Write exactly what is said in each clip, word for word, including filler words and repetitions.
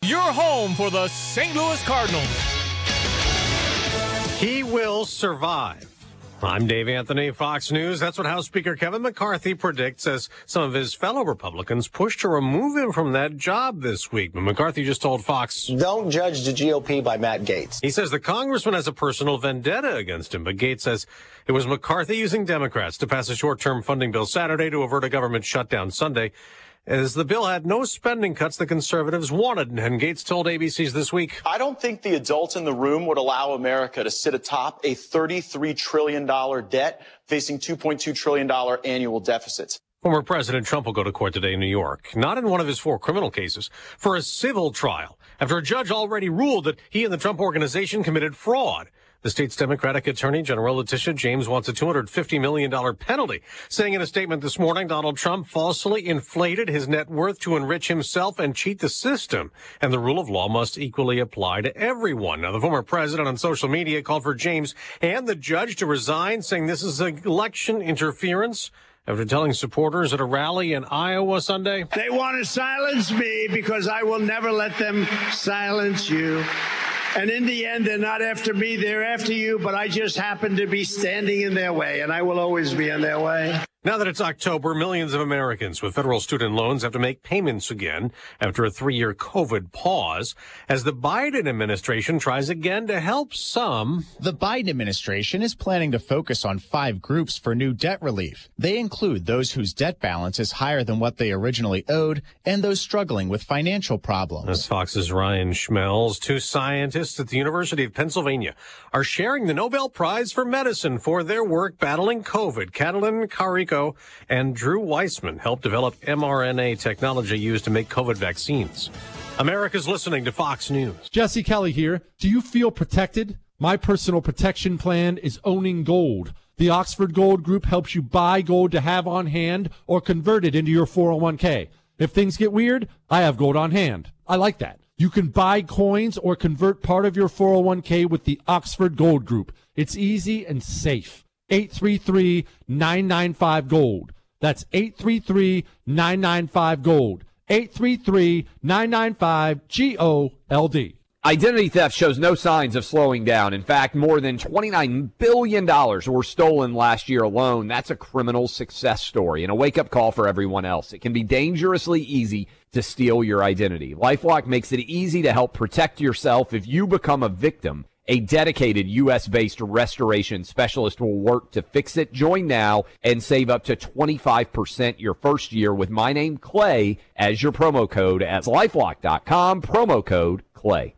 your home for the Saint Louis Cardinals. He will survive. I'm Dave Anthony, Fox News. That's what House Speaker Kevin McCarthy predicts as some of his fellow Republicans push to remove him from that job this week. But McCarthy just told Fox, "Don't judge the G O P by Matt Gaetz." He says the congressman has a personal vendetta against him, but Gaetz says it was McCarthy using Democrats to pass a short-term funding bill Saturday to avert a government shutdown Sunday, as the bill had no spending cuts the conservatives wanted. And Gaetz told A B C's This Week, "I don't think the adults in the room would allow America to sit atop a thirty-three trillion dollars debt facing two point two trillion dollars annual deficits." Former President Trump will go to court today in New York, not in one of his four criminal cases, for a civil trial, after a judge already ruled that he and the Trump Organization committed fraud. The state's Democratic Attorney General Letitia James wants a two hundred fifty million dollars penalty, saying in a statement this morning Donald Trump falsely inflated his net worth to enrich himself and cheat the system, and the rule of law must equally apply to everyone. Now, the former president on social media called for James and the judge to resign, saying this is election interference, after telling supporters at a rally in Iowa Sunday, "They want to silence me because I will never let them silence you. And in the end, they're not after me, they're after you, but I just happen to be standing in their way, and I will always be in their way." Now that it's October, millions of Americans with federal student loans have to make payments again after a three-year COVID pause, as the Biden administration tries again to help some. The Biden administration is planning to focus on five groups for new debt relief. They include those whose debt balance is higher than what they originally owed and those struggling with financial problems. That's Fox's Ryan Schmelz. Two scientists at the University of Pennsylvania are sharing the Nobel Prize for Medicine for their work battling COVID. Catalin Carrico and Drew Weissman helped develop mRNA technology used to make COVID vaccines. America's listening to Fox News. Jesse Kelly here. Do you feel protected? My personal protection plan is owning gold. The Oxford Gold Group helps you buy gold to have on hand or convert it into your four oh one k. If things get weird, I have gold on hand. I like that. You can buy coins or convert part of your four oh one k with the Oxford Gold Group. It's easy and safe. eight three three, nine nine five, GOLD. That's eight three three, nine nine five, GOLD. eight three three, nine nine five, G O L D. Identity theft shows no signs of slowing down. In fact, more than twenty-nine billion dollars were stolen last year alone. That's a criminal success story and a wake-up call for everyone else. It can be dangerously easy to steal your identity. LifeLock makes it easy to help protect yourself if you become a victim. A dedicated U S-based restoration specialist will work to fix it. Join now and save up to twenty-five percent your first year with my name, Clay, as your promo code at LifeLock dot com, promo code Clay.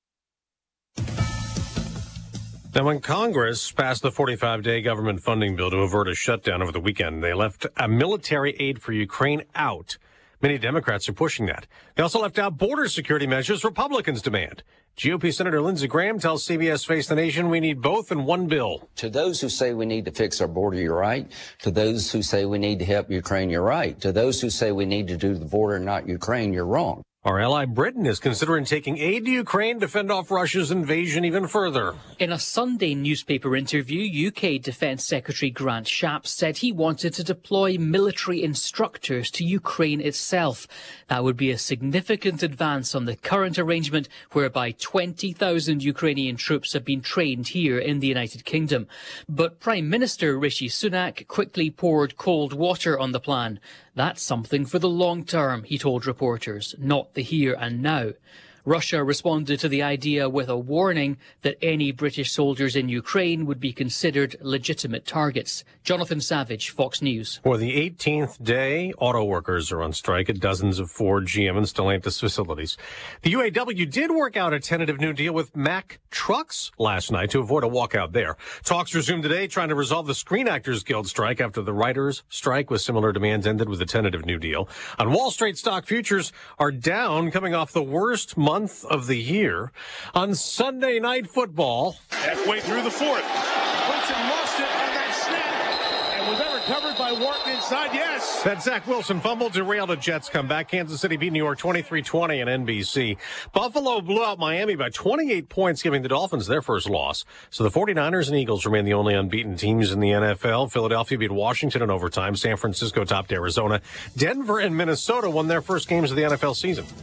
Now, when Congress passed the forty-five day government funding bill to avert a shutdown over the weekend, they left a military aid for Ukraine out. Many Democrats are pushing that. They also left out border security measures Republicans demand. G O P Senator Lindsey Graham tells C B S Face the Nation we need both in one bill. To those who say we need to fix our border, you're right. To those who say we need to help Ukraine, you're right. To those who say we need to do the border, not Ukraine, you're wrong. Our ally Britain is considering taking aid to Ukraine to fend off Russia's invasion even further. In a Sunday newspaper interview, U K Defence Secretary Grant Shapps said he wanted to deploy military instructors to Ukraine itself. That would be a significant advance on the current arrangement whereby twenty thousand Ukrainian troops have been trained here in the United Kingdom. But Prime Minister Rishi Sunak quickly poured cold water on the plan. That's something for the long term, he told reporters, not the here and now. Russia responded to the idea with a warning that any British soldiers in Ukraine would be considered legitimate targets. Jonathan Savage, Fox News. For the eighteenth day, auto workers are on strike at dozens of Ford, G M, and Stellantis facilities. The U A W did work out a tentative new deal with Mack Trucks last night to avoid a walkout there. Talks resumed today, trying to resolve the Screen Actors Guild strike after the writers' strike with similar demands ended with a tentative new deal. On Wall Street, stock futures are down, coming off the worst month month of the year. On Sunday Night Football, halfway through the fourth, Clemson lost it on that snap, and was that recovered by Wharton inside? Yes. That Zach Wilson fumble derailed a Jets comeback. Kansas City beat New York twenty-three twenty on N B C. Buffalo blew out Miami by twenty-eight points, giving the Dolphins their first loss. So the forty-niners and Eagles remain the only unbeaten teams in the N F L. Philadelphia beat Washington in overtime. San Francisco topped Arizona. Denver and Minnesota won their first games of the N F L season.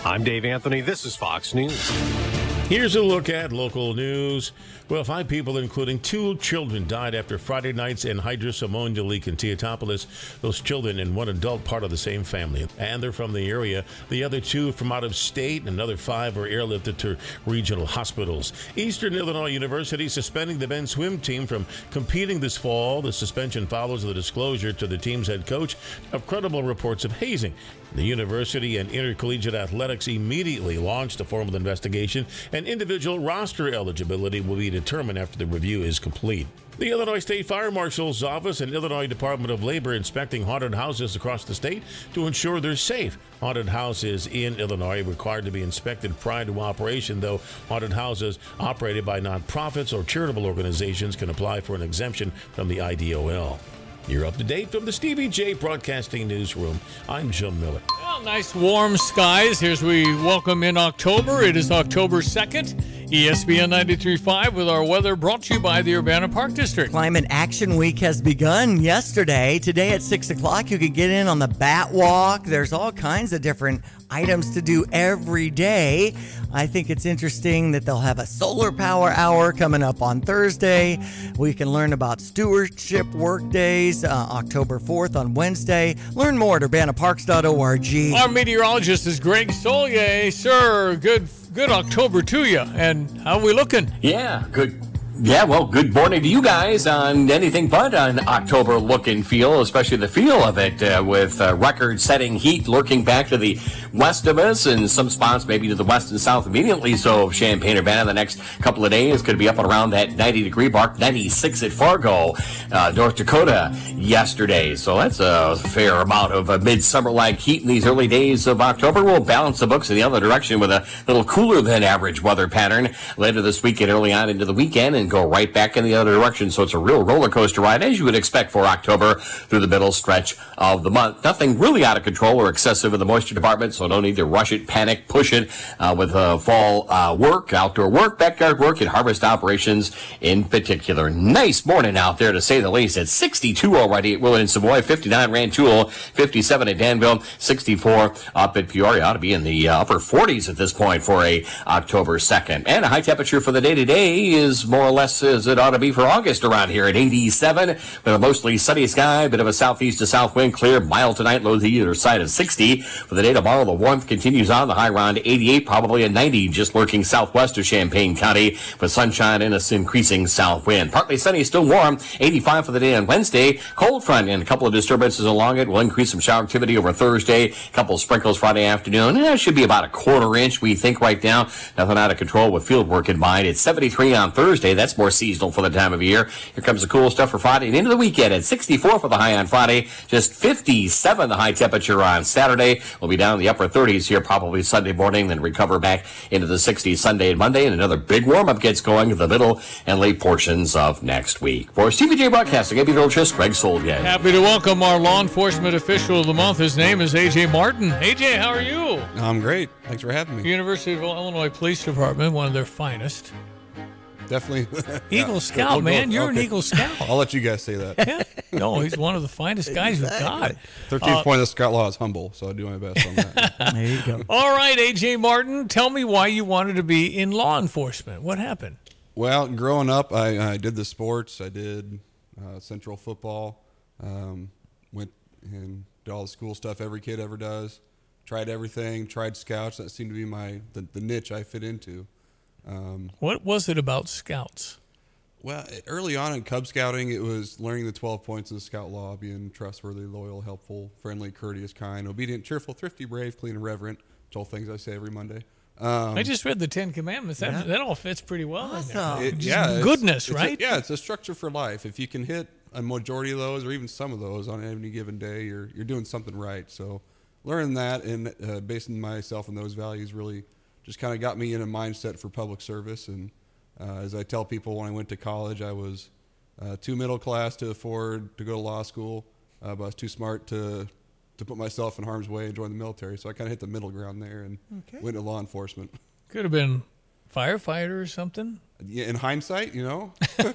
I'm Dave Anthony. This is Fox News. Here's a look at local news. Well, five people, including two children, died after Friday night's anhydrous ammonia leak in Teotopolis. Those children and one adult part of the same family, and they're from the area. The other two from out of state, and another five were airlifted to regional hospitals. Eastern Illinois University suspending the men's swim team from competing this fall. The suspension follows the disclosure to the team's head coach of credible reports of hazing. The university and intercollegiate athletics immediately launched a formal investigation, and individual roster eligibility will be determined after the review is complete. The Illinois State Fire Marshal's Office and Illinois Department of Labor inspecting haunted houses across the state to ensure they're safe. Haunted houses in Illinois are required to be inspected prior to operation, though haunted houses operated by nonprofits or charitable organizations can apply for an exemption from the I D O L. You're up to date from the Stevie J Broadcasting Newsroom. I'm Jim Miller. Well, nice warm skies. Here's we welcome in October. It is October second. E S P N ninety-three point five with our weather brought to you by the Urbana Park District. Climate Action Week has begun yesterday. Today at six o'clock, you can get in on the Bat Walk. There's all kinds of different items to do every day. I think it's interesting that they'll have a solar power hour coming up on Thursday. We can learn about stewardship work days, uh, October fourth on Wednesday. Learn more at urbana parks dot org. Our meteorologist is Greg Solier. Sir, good good October to you. And how are we looking? Yeah, good. Yeah, well, good morning to you guys on anything but an October look and feel, especially the feel of it uh, with uh, record-setting heat lurking back to the west of us and some spots maybe to the west and south immediately. So Champaign-Urbana the next couple of days could be up and around that ninety-degree mark, ninety-six at Fargo, uh, North Dakota yesterday. So that's a fair amount of uh, midsummer-like heat in these early days of October. We'll balance the books in the other direction with a little cooler than average weather pattern later this weekend, early on into the weekend, and go right back in the other direction. So it's a real roller coaster ride, as you would expect for October through the middle stretch of the month. Nothing really out of control or excessive in the moisture department, so no need to rush it, panic, push it uh, with uh, fall uh, work, outdoor work, backyard work, and harvest operations in particular. Nice morning out there, to say the least. It's sixty-two already at Willard and Savoy, fifty-nine Rantoul, fifty-seven at Danville, sixty-four up at Peoria. Ought to be in the uh, upper forties at this point for a October second. And a high temperature for the day today is more or less as it ought to be for August around here at eighty-seven, with a mostly sunny sky, bit of a southeast to south wind, clear, mild tonight, low to either side of sixty. For the day tomorrow, the warmth continues on, the high around eighty-eight, probably a ninety, just lurking southwest of Champaign County, with sunshine and a increasing south wind. Partly sunny, still warm, eighty-five for the day on Wednesday. Cold front and a couple of disturbances along it will increase some shower activity over Thursday. A couple of sprinkles Friday afternoon. Eh, it should be about a quarter inch, we think, right now. Nothing out of control with field work in mind. It's seventy-three on Thursday. That's more seasonal for the time of year. Here comes the cool stuff for Friday and into the weekend at sixty-four for the high on Friday, just fifty-seven the high temperature on Saturday. We'll be down in the upper thirties here probably Sunday morning, then recover back into the sixties Sunday and Monday, and another big warm-up gets going in the middle and late portions of next week. For Stevie J Broadcasting, I'm meteorologist Greg Solier. Happy to welcome our law enforcement official of the month. His name is A J Martin. A J, how are you? I'm great. Thanks for having me. University of Illinois Police Department, one of their finest. Definitely. Eagle yeah. Scout, we'll man. go, You're okay. an Eagle Scout. I'll let you guys say that. Yeah. No, he's one of the finest guys exactly. we've got. thirteenth uh, point of the Scout Law is humble, so I do my best on that. There you go. All right, A J Martin, tell me why you wanted to be in law enforcement. What happened? Well, growing up, I, I did the sports. I did uh, Central football. Um, went and did all the school stuff every kid ever does. Tried everything. Tried Scouts. That seemed to be my the, the niche I fit into. Um, what was it about Scouts? Well, early on in Cub Scouting, it was learning the twelve points of the Scout Law, being trustworthy, loyal, helpful, friendly, courteous, kind, obedient, cheerful, thrifty, brave, clean, and reverent. It's all things I say every Monday. Um, I just read the Ten Commandments. That, yeah. that all fits pretty well. Awesome. It, yeah, goodness, it's, it's right? A, yeah, it's a structure for life. If you can hit a majority of those, or even some of those on any given day, you're you're doing something right. So learning that and uh, basing myself on those values really just kind of got me in a mindset for public service. And uh, as I tell people, when I went to college, I was uh, too middle class to afford to go to law school, uh, but I was too smart to to put myself in harm's way and join the military. So I kind of hit the middle ground there and okay. went to law enforcement. Could have been firefighter or something. Yeah, in hindsight, you know.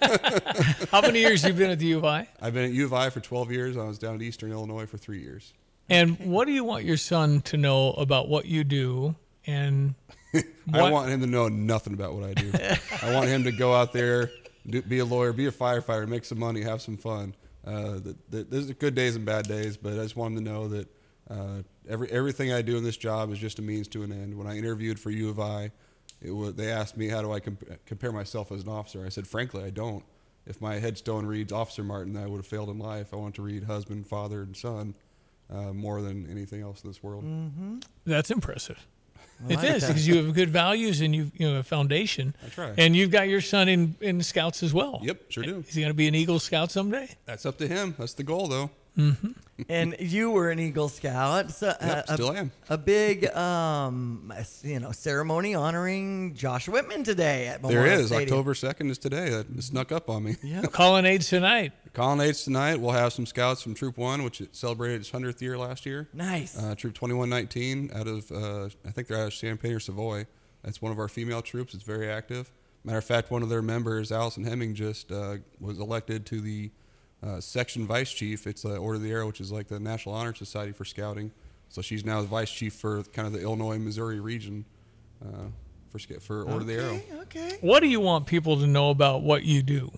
How many years have you been at the U of I? I've been at U of I for twelve years. I was down at Eastern Illinois for three years. And what do you want your son to know about what you do And I want him to know nothing about what I do. I want him to go out there, do, be a lawyer, be a firefighter, make some money, have some fun. Uh, the, the, there's good days and bad days, but I just want him to know that uh, every everything I do in this job is just a means to an end. When I interviewed for U of I, it was, they asked me how do I comp- compare myself as an officer. I said, frankly, I don't. If my headstone reads Officer Martin, I would have failed in life. I want to read husband, father, and son uh, more than anything else in this world. Mm-hmm. That's impressive. I It like is that. because you have good values and you you know a foundation. That's right. And you've got your son in in Scouts as well. Yep, sure do. Is he going to be an Eagle Scout someday? That's up to him. That's the goal, though. Mm-hmm. And you were an Eagle Scout. So, uh, Yep, still a, am. A big, um, you know, ceremony honoring Josh Whitman today at Memorial There is. Stadium. October second is today. That snuck up on me. Yeah. Colonnades tonight. Colonnades tonight. We'll have some scouts from Troop One, which it celebrated its hundredth year last year. Nice. Uh, Troop twenty-one nineteen out of, uh, I think they're out of Champaign or Savoy. That's one of our female troops. It's very active. Matter of fact, one of their members, Allison Hemming, just uh, was elected to the uh, section vice chief. It's the Order of the Arrow, which is like the National Honor Society for scouting. So she's now the vice chief for kind of the Illinois, Missouri region uh, for sca- for Order of the Arrow. Okay. What do you want people to know about what you do?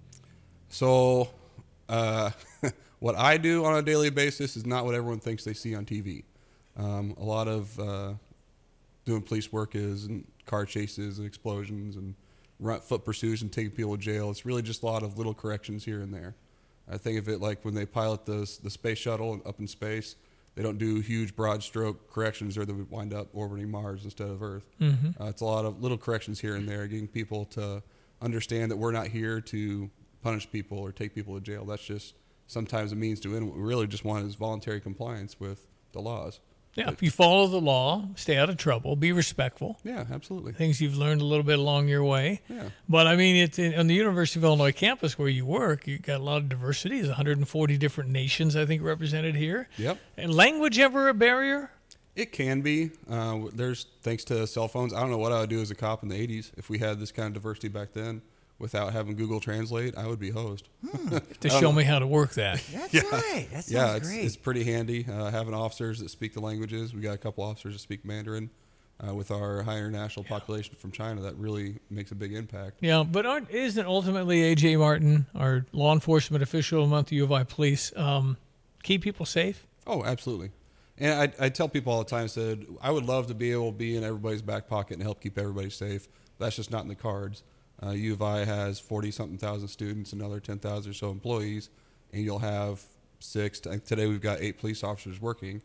So, uh, what I do on a daily basis is not what everyone thinks they see on T V. Um, a lot of uh, doing police work is and car chases and explosions and run, foot pursuits and taking people to jail. It's really just a lot of little corrections here and there. I think of it like when they pilot the the space shuttle up in space, they don't do huge broad stroke corrections or they would wind up orbiting Mars instead of Earth. Mhm. Uh, it's a lot of little corrections here and there, getting people to understand that we're not here to punish people or take people to jail. That's just sometimes a means to end. What we really just want is voluntary compliance with the laws. Yeah, if you follow the law, stay out of trouble, be respectful. Yeah, absolutely. Things you've learned a little bit along your way. Yeah. But I mean, it's in, on the University of Illinois campus where you work, you got a lot of diversity. There's one hundred forty different nations, I think, represented here. Yep. And language ever a barrier? It can be. Uh, there's thanks to cell phones. I don't know what I would do as a cop in the eighties if we had this kind of diversity back then. Without having Google Translate, I would be hosed. To show me how to work that. That's yeah. right. That sounds yeah, it's, great. it's pretty handy uh, having officers that speak the languages. We got a couple officers that speak Mandarin. Uh, with our high international population from China, that really makes a big impact. Yeah, but aren't, isn't ultimately A J Martin, our law enforcement official among the U of I police, um, keep people safe? Oh, absolutely. And I, I tell people all the time, I said, I would love to be able to be in everybody's back pocket and help keep everybody safe. That's just not in the cards. Uh, U of I has forty-something thousand students, another ten thousand or so employees, and you'll have six. Today we've got eight police officers working.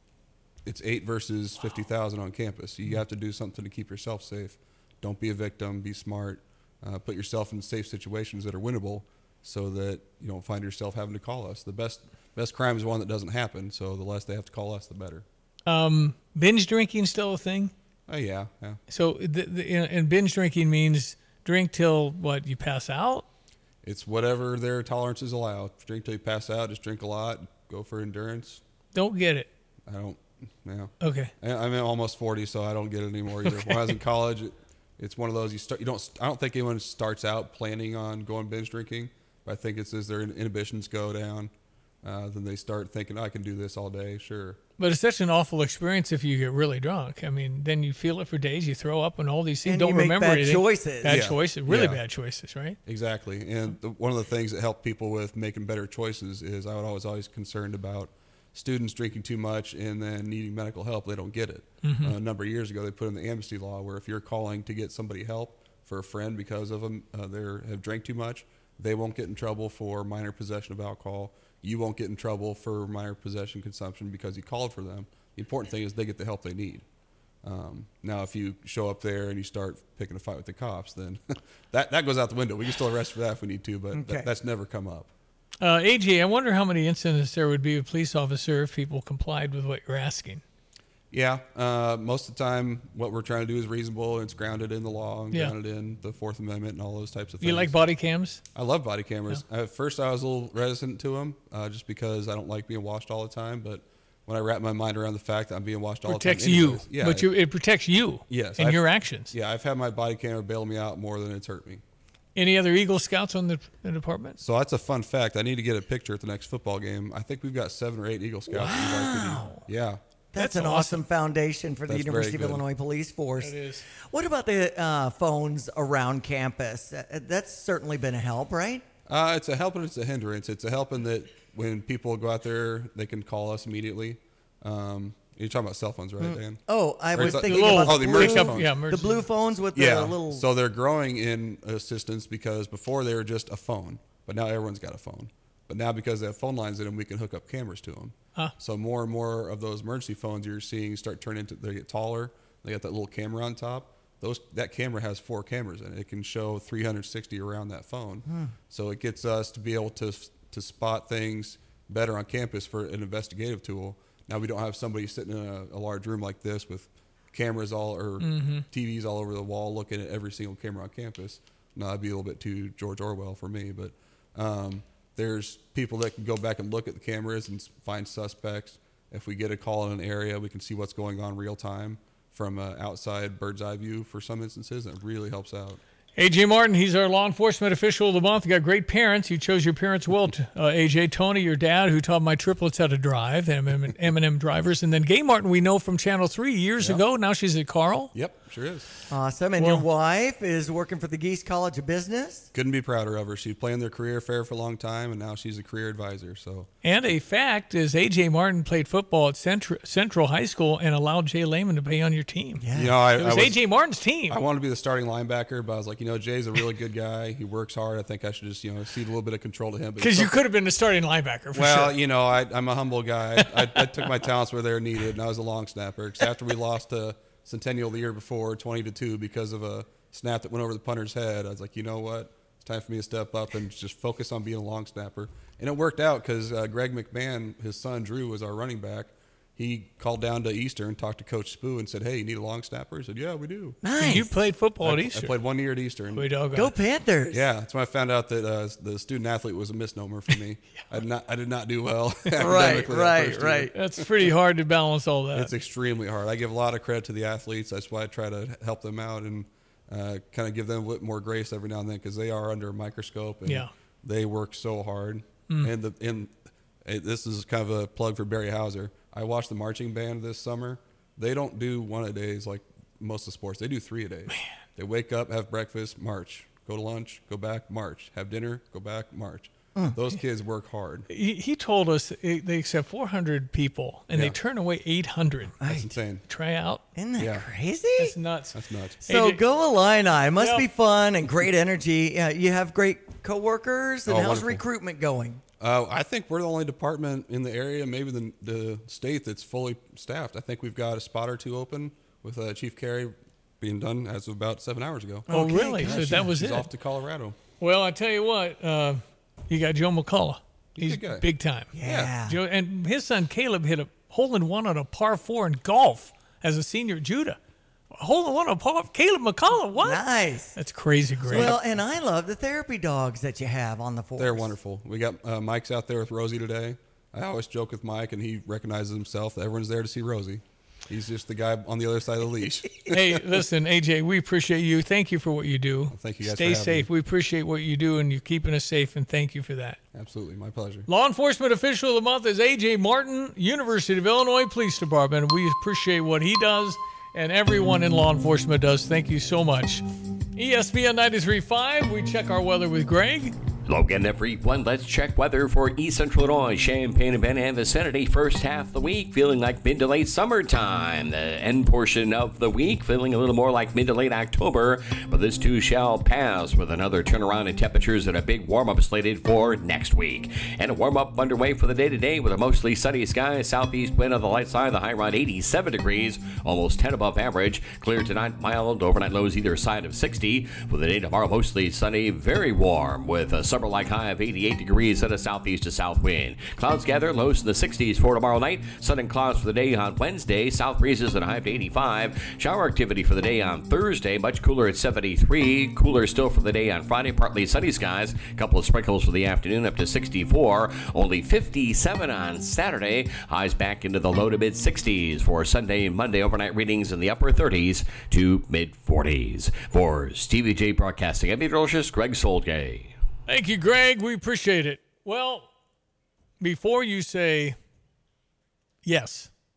It's eight versus fifty thousand on campus. You have to do something to keep yourself safe. Don't be a victim. Be smart. Uh, put yourself in safe situations that are winnable so that you don't find yourself having to call us. The best best crime is one that doesn't happen, so the less they have to call us, the better. Um, binge drinking still a thing? Oh, yeah, yeah. So, the, the, and binge drinking means drink till, what, you pass out? It's whatever their tolerances allow. Drink till you pass out. Just drink a lot. Go for endurance. Don't get it. I don't. Yeah. Okay. I- I'm almost forty, so I don't get it anymore either. Okay. When I was in college, it, it's one of those you start. You don't. I don't think anyone starts out planning on going binge drinking. But I think it's as their inhibitions go down, uh, then they start thinking, I can do this all day. Sure. But it's such an awful experience if you get really drunk. I mean, then you feel it for days. You throw up and all these things. And Don't you make remember bad anything. choices. Bad Yeah. choices. Really Yeah. bad choices, right? Exactly. And the, one of the things that help people with making better choices is I was always concerned about students drinking too much and then needing medical help. They don't get it. Mhm. Uh, a number of years ago, they put in the amnesty law where if you're calling to get somebody help for a friend because of them, uh, they have drank too much, they won't get in trouble for minor possession of alcohol. You won't get in trouble for minor possession consumption because you called for them. The important thing is they get the help they need. Um, now, if you show up there and you start picking a fight with the cops, then that, that goes out the window. We can still arrest for that if we need to, but Okay. that, that's never come up. Uh, A J, I wonder how many incidents there would be with a police officer if people complied with what you're asking. Yeah, uh, most of the time, what we're trying to do is reasonable and it's grounded in the law and Yeah. grounded in the Fourth Amendment and all those types of things. You like body cams? I love body cameras. At first, I was a little reticent to them uh, just because I don't like being watched all the time. But when I wrap my mind around the fact that I'm being watched all Protects the time, you, anyways, yeah, but it, you, it protects you. yes, and I've- your actions. Yeah, I've had my body camera bail me out more than it's hurt me. Any other Eagle Scouts on the, the department? So that's a fun fact. I need to get a picture at the next football game. I think we've got seven or eight Eagle Scouts. Wow. Yeah. That's, That's an awesome. awesome foundation for the That's University of very good. Illinois Police Force. It is. What about the uh, phones around campus? Uh, that's certainly been a help, right? Uh, it's a help and it's a hindrance. It's a help in that when people go out there, they can call us immediately. Um, you're talking about cell phones, right, Dan? Oh, I Or was is that- thinking little- about oh, the the, emergency blue, phones. Yeah, the emergency. blue phones with Yeah, the little. so they're growing in assistance because before they were just a phone, but now everyone's got a phone. But now because they have phone lines in them, we can hook up cameras to them. Huh. So more and more of those emergency phones you're seeing start turning into, they get taller. They got that little camera on top. Those That camera has four cameras in it. It can show three hundred sixty around that phone. Hmm. So it gets us to be able to to spot things better on campus for an investigative tool. Now we don't have somebody sitting in a, a large room like this with cameras all or Mm-hmm. T Vs all over the wall looking at every single camera on campus. No, that'd be a little bit too George Orwell for me. But um, there's people that can go back and look at the cameras and s- find suspects. If we get a call in an area, we can see what's going on real time from uh, outside bird's eye view for some instances. And it really helps out. A J Martin, he's our law enforcement official of the month. You got great parents. You chose your parents well. T- Uh, A J, Tony, your dad, who taught my triplets how to drive, M and M drivers. And then Gay Martin, we know from Channel three years Yep. ago. Now she's at Carl. Yep, sure is. Awesome. And Well- your wife is working for the Geese College of Business. Couldn't be prouder of her. She planned their career fair for a long time, and now she's a career advisor. So And a fact is A J Martin played football at Central, Central High School and allowed Jay Lehman to play on your team. Yeah. you know, I, It was, I was A J Martin's team. I wanted to be the starting linebacker, but I was like, you know, Jay's a really good guy. He works hard. I think I should just, you know, cede a little bit of control to him. But Because you could have been the starting linebacker for well, sure. you know, I, I'm a humble guy. I, I took my talents where they're needed, and I was a long snapper. Because after we lost to Centennial the year before, twenty to two, because of a snap that went over the punter's head, I was like, you know what? It's time for me to step up and just focus on being a long snapper. And it worked out because uh, Greg McMahon, his son Drew, was our running back. He called down to Eastern, talked to Coach Spoo, and said, "Hey, you need a long snapper?" I said, "Yeah, we do." Nice. You played football I, at I Eastern. played one year at Eastern. Way doggone. Go Panthers. Yeah, that's when I found out that uh, the student athlete was a misnomer for me. I did not, I did not do well. Right, academically that right, first year. right. That's pretty hard to balance all that. It's extremely hard. I give a lot of credit to the athletes. That's why I try to help them out and uh, kind of give them a bit more grace every now and then because they are under a microscope and Yeah. they work so hard. Mm. And the and uh, this is kind of a plug for Barry Hauser. I watched the marching band this summer. They don't do one a days like most of the sports. They do three a days. They wake up, have breakfast, march, go to lunch, go back, march, have dinner, go back, march. Mm. Those kids work hard. He, he told us it- they accept four hundred people and Yeah. they turn away eight hundred. That's insane. Try out. Isn't that Yeah. crazy? That's nuts. That's nuts. So A J go Illini. Must Yep. be fun and great energy. Yeah, you have great coworkers. And Oh, how's wonderful. recruitment going? Uh, I think we're the only department in the area, maybe the, the state, that's fully staffed. I think we've got a spot or two open with uh, Chief Carey being done as of about seven hours ago. Oh, Okay, really? So gotcha. that was He's it. off to Colorado. Well, I tell you what, uh, you got Joe McCullough. He's He's a good guy. big time. Yeah. Joe, and his son Caleb hit a hole in one on a par four in golf as a senior at Judah. A hole in one on a par. Caleb McCullough. What? Nice. That's crazy great. Well, and I love the therapy dogs that you have on the force. They're wonderful. We got uh, Mike's out there with Rosie today. I always joke with Mike, and he recognizes himself that everyone's there to see Rosie. He's just the guy on the other side of the leash. Hey, listen, A J, we appreciate you. Thank you for what you do. thank you guys Stay for having safe. me. We appreciate what you do, and you're keeping us safe, and thank you for that. Absolutely, my pleasure. Law Enforcement Official of the Month is A J Martin, University of Illinois Police Department. We appreciate what he does and everyone in law enforcement does. Thank you so much. E S P N ninety-three point five, we check our weather with Greg. Logan, everyone, let's check weather for East Central Illinois, Champaign and Ben and vicinity. First half of the week, feeling like mid to late summertime. The end portion of the week, feeling a little more like mid to late October. But this too shall pass with another turnaround in temperatures and a big warm-up slated for next week. And a warm-up underway for the day-to-day with a mostly sunny sky. Southeast wind on the light side, the high around eighty-seven degrees, almost ten above average. Clear tonight, mild, overnight lows either side of sixty. For the day tomorrow, mostly sunny, very warm with a summer-like high of eighty-eight degrees and a southeast to south wind. Clouds gather, lows in the sixties for tomorrow night. Sun and clouds for the day on Wednesday. South breezes and a high of eighty-five. Shower activity for the day on Thursday. Much cooler at seventy-three. Cooler still for the day on Friday. Partly sunny skies. A couple of sprinkles for the afternoon up to sixty-four. Only fifty-seven on Saturday. Highs back into the low to mid sixties for Sunday and Monday. Overnight readings in the upper thirties to mid forties. For Stevie J Broadcasting, I'm meteorologist Greg Solgay. Thank you, Greg. We appreciate it. Well, before you say yes,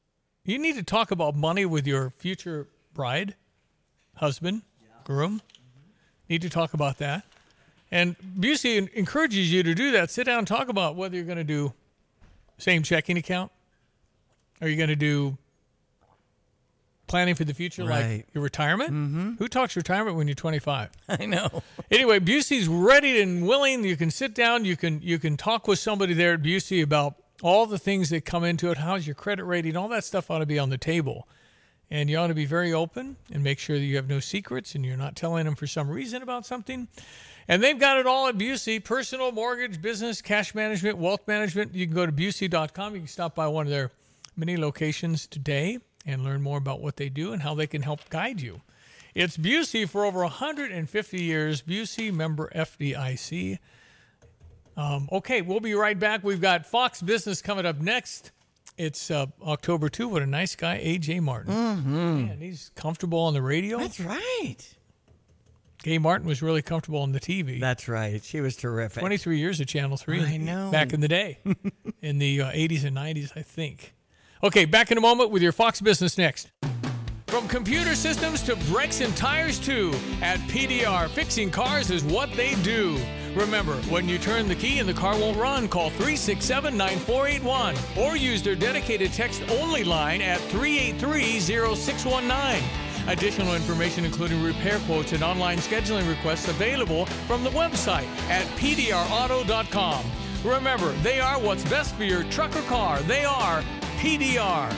you need to talk about money with your future bride, husband, groom. Need to talk about that. And Busey encourages you to do that. Sit down and talk about whether you're going to do same checking account. Are you going to do planning for the future, Right. like your retirement? Mm-hmm. Who talks retirement when you're twenty-five? I know. Anyway, Busey's ready and willing. You can sit down. You can you can talk with somebody there at Busey about all the things that come into it. How's your credit rating? All that stuff ought to be on the table. And you ought to be very open and make sure that you have no secrets and you're not telling them for some reason about something. And they've got it all at Busey: personal, mortgage, business, cash management, wealth management. You can go to Busey dot com. You can stop by one of their many locations today and learn more about what they do and how they can help guide you. It's Busey for over one hundred fifty years. Busey, member F D I C. Um, okay, we'll be right back. We've got Fox Business coming up next. It's uh, October second. What a nice guy, A J Martin. Mm-hmm. Man, he's comfortable on the radio. That's right. Gay Martin was really comfortable on the T V. That's right. She was terrific. twenty-three years at Channel three. I know. Back in the day. in the uh, eighties and nineties, I think. Okay, back in a moment with your Fox Business next. From computer systems to brakes and tires too, at P D R, fixing cars is what they do. Remember, when you turn the key and the car won't run, call three six seven, nine four eight one or use their dedicated text-only line at three eight three, zero six one nine. Additional information, including repair quotes and online scheduling requests, available from the website at P D R auto dot com. Remember, they are what's best for your truck or car. They are P D R.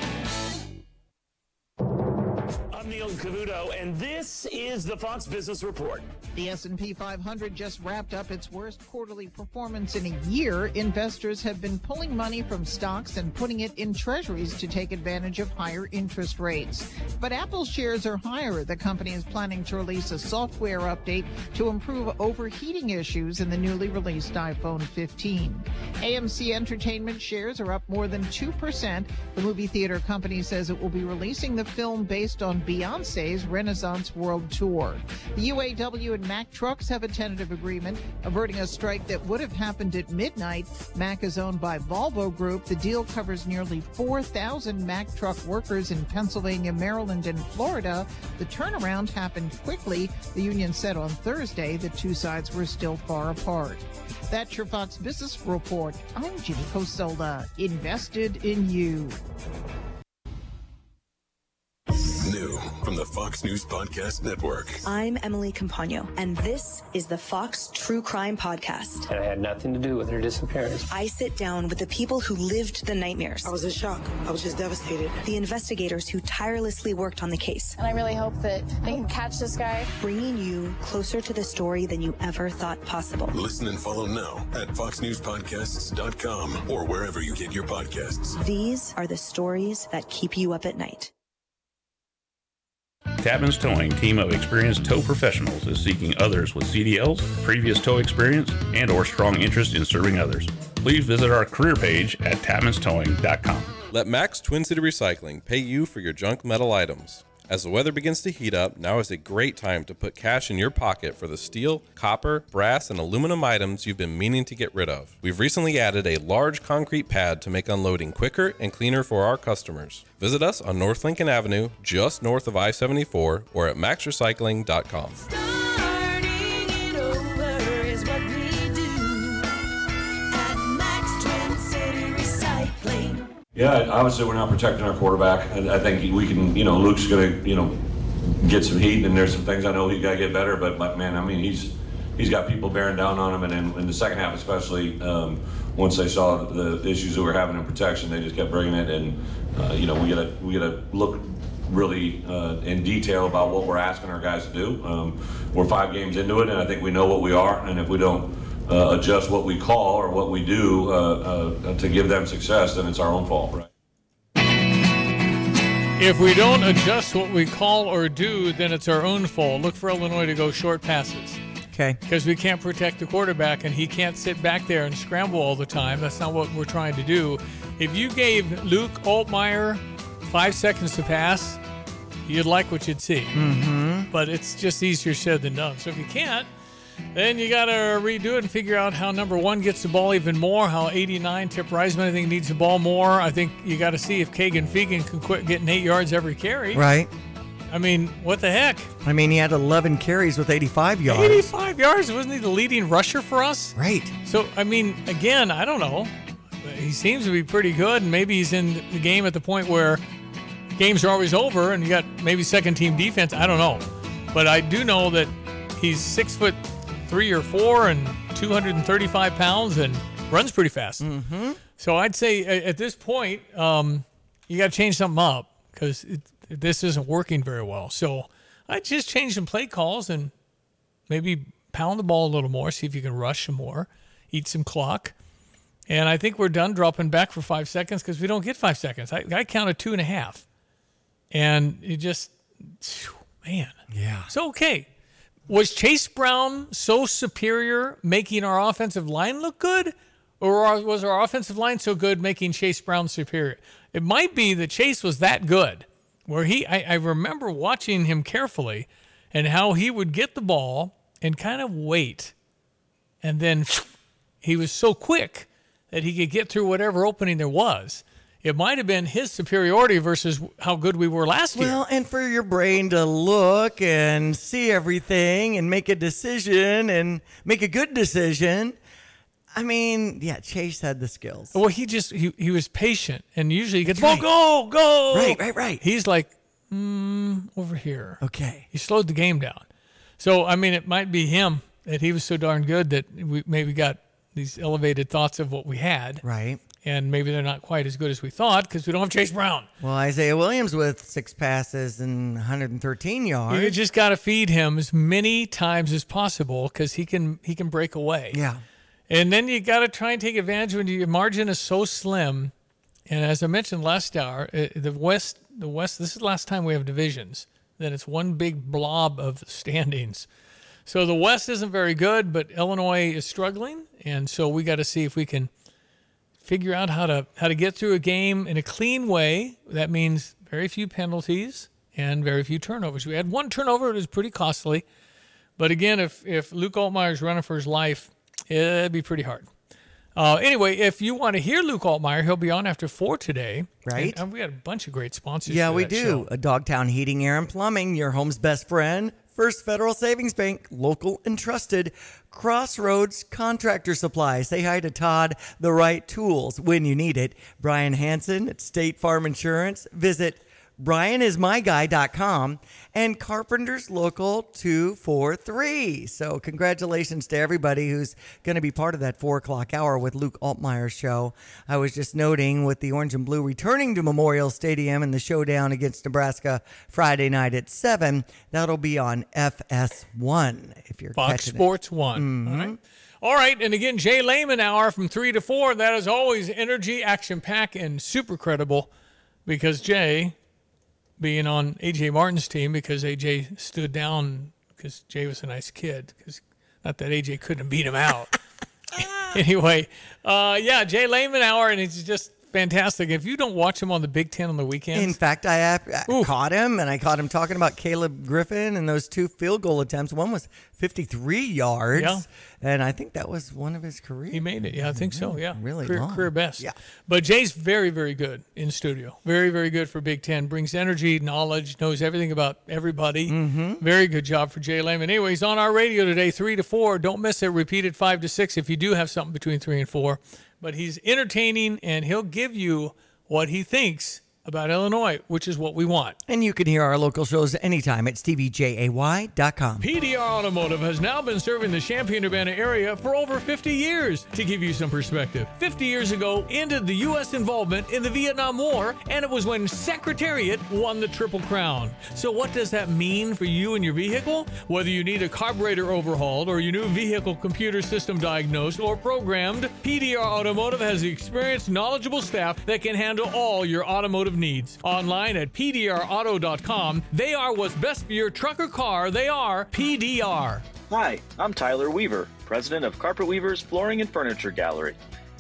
I'm Neil Cavuto, and this is the Fox Business Report. The S and P five hundred just wrapped up its worst quarterly performance in a year. Investors have been pulling money from stocks and putting it in treasuries to take advantage of higher interest rates. But Apple shares are higher. The company is planning to release a software update to improve overheating issues in the newly released iPhone fifteen. A M C Entertainment shares are up more than two percent. The movie theater company says it will be releasing the film based on Beyonce's Renaissance World Tour. The U A W and Mack Trucks have a tentative agreement averting a strike that would have happened at midnight. Mack is owned by Volvo Group. The deal covers nearly four thousand Mack truck workers in Pennsylvania, Maryland, and Florida. The turnaround happened quickly. The union said on Thursday the two sides were still far apart. That's your Fox Business Report. I'm Ginny Cosola. Invested in you. New from the Fox News Podcast Network. I'm Emily Campagno, and this is the Fox True Crime Podcast. And I had nothing to do with her disappearance. I sit down with the people who lived the nightmares. I was in shock. I was just devastated. The investigators who tirelessly worked on the case. And I really hope that they can catch this guy. Bringing you closer to the story than you ever thought possible. Listen and follow now at fox news podcasts dot com or wherever you get your podcasts. These are the stories that keep you up at night. Tapman's Towing, team of experienced tow professionals, is seeking others with C D Ls, previous tow experience, and or strong interest in serving others. Please visit our career page at tapmans towing dot com. Let Max Twin City Recycling pay you for your junk metal items. As the weather begins to heat up, now is a great time to put cash in your pocket for the steel, copper, brass, and aluminum items you've been meaning to get rid of. We've recently added a large concrete pad to make unloading quicker and cleaner for our customers. Visit us on North Lincoln Avenue, just north of I seventy-four, or at max recycling dot com. Yeah, obviously we're not protecting our quarterback. I, I think we can, you know, Luke's going to, you know, get some heat, and there's some things I know he got to get better. But, but man, I mean, he's he's got people bearing down on him, and in, in the second half especially, um, once they saw the issues that we're having in protection, they just kept bringing it. And uh, you know, we got to we got to look really uh, in detail about what we're asking our guys to do. Um, we're five games into it, and I think we know what we are, and if we don't Uh, adjust what we call or what we do uh, uh, to give them success, then it's our own fault, right? If we don't adjust what we call or do, then it's our own fault. Look for Illinois to go short passes. Okay. Because we can't protect the quarterback, and he can't sit back there and scramble all the time. That's not what we're trying to do. If you gave Luke Altmaier five seconds to pass, you'd like what you'd see. Mm-hmm. But it's just easier said than done. So if you can't, Then you got to redo it and figure out how number one gets the ball even more, how eighty-nine, Tip Reisman, I think, needs the ball more. I think you got to see if Kagan Fegan can quit getting eight yards every carry. Right. I mean, what the heck? I mean, he had eleven carries with eighty-five yards. eighty-five yards? Wasn't he the leading rusher for us? Right. So, I mean, again, I don't know. He seems to be pretty good, and maybe he's in the game at the point where games are always over and you got maybe second-team defense. I don't know. But I do know that he's six foot three or four and two hundred thirty-five pounds and runs pretty fast. Mm-hmm. So I'd say at this point, um, you got to change something up because this isn't working very well. So I'd just change some play calls and maybe pound the ball a little more, see if you can rush some more, eat some clock. And I think we're done dropping back for five seconds because we don't get five seconds. I, I counted two and a half. And it just, man. Yeah. So, okay. Was Chase Brown so superior making our offensive line look good? Or was our offensive line so good making Chase Brown superior? It might be that Chase was that good. Where he, I, I remember watching him carefully and how he would get the ball and kind of wait. And then he was so quick that he could get through whatever opening there was. It might have been his superiority versus how good we were last year. Well, and for your brain to look and see everything and make a decision and make a good decision. I mean, yeah, Chase had the skills. Well, he just, he, he was patient. And usually he gets, right. go, go. Right, right, right. He's like, mm, over here. Okay. He slowed the game down. So, I mean, it might be him that he was so darn good that we maybe got these elevated thoughts of what we had. Right. And maybe they're not quite as good as we thought because we don't have Chase Brown. Well, Isaiah Williams with six passes and one hundred thirteen yards. You just got to feed him as many times as possible because he can he can break away. Yeah. And then you got to try and take advantage when your margin is so slim. And as I mentioned last hour, the West, the West. This is the last time we have divisions. Then it's one big blob of standings. So the West isn't very good, but Illinois is struggling, and so we got to see if we can figure out how to how to get through a game in a clean way. That means very few penalties and very few turnovers. We had one turnover; it was pretty costly. But again, if if Luke Altmaier's running for his life, it'd be pretty hard. Uh, anyway, if you want to hear Luke Altmaier, he'll be on after four today. Right. And, and we got a bunch of great sponsors. Yeah, for we that do. show. A Dogtown Heating, Air, and Plumbing, your home's best friend. First Federal Savings Bank, local and trusted. Crossroads Contractor Supply. Say hi to Todd, the right tools when you need it. Brian Hansen at State Farm Insurance. Visit brian is my guy dot com and Carpenters Local two forty-three. So congratulations to everybody who's going to be part of that four o'clock hour with Luke Altmaier's show. I was just noting with the Orange and Blue returning to Memorial Stadium and the showdown against Nebraska Friday night at seven, that'll be on F S one if you're Fox catching Sports it. one. Mm-hmm. All right. All right, and again, Jay Lehman hour from three to four. That is always energy, action-packed, and super credible because Jay, being on A J Martin's team, because A J stood down because Jay was a nice kid. Because not that A J couldn't beat him out. Anyway, uh, yeah, Jay Lehman hour, and it's just fantastic. If you don't watch him on the Big Ten on the weekends. In fact, I, I caught him, and I caught him talking about Caleb Griffin and those two field goal attempts. One was fifty-three yards, Yeah. and I think that was one of his career. He made it. Yeah, I think so. Yeah. Really career, long. career best. Yeah. But Jay's very, very good in studio. Very, very good for Big Ten. Brings energy, knowledge, knows everything about everybody. Mm-hmm. Very good job for Jay Lehman. Anyway, he's on our radio today, three to four. Don't miss it. Repeated five to six if you do have something between three and four. But he's entertaining, and he'll give you what he thinks about Illinois, which is what we want. And you can hear our local shows anytime at stevie jay dot com. P D R Automotive has now been serving the Champaign-Urbana area for over fifty years. To give you some perspective, fifty years ago ended the U S involvement in the Vietnam War, and it was when Secretariat won the Triple Crown. So what does that mean for you and your vehicle? Whether you need a carburetor overhauled or your new vehicle computer system diagnosed or programmed, P D R Automotive has the experienced, knowledgeable staff that can handle all your automotive needs. Online at P D R auto dot com, they are what's best for your truck or car. They are P D R. Hi, I'm Tyler Weaver, president of Carpet Weavers Flooring and Furniture Gallery.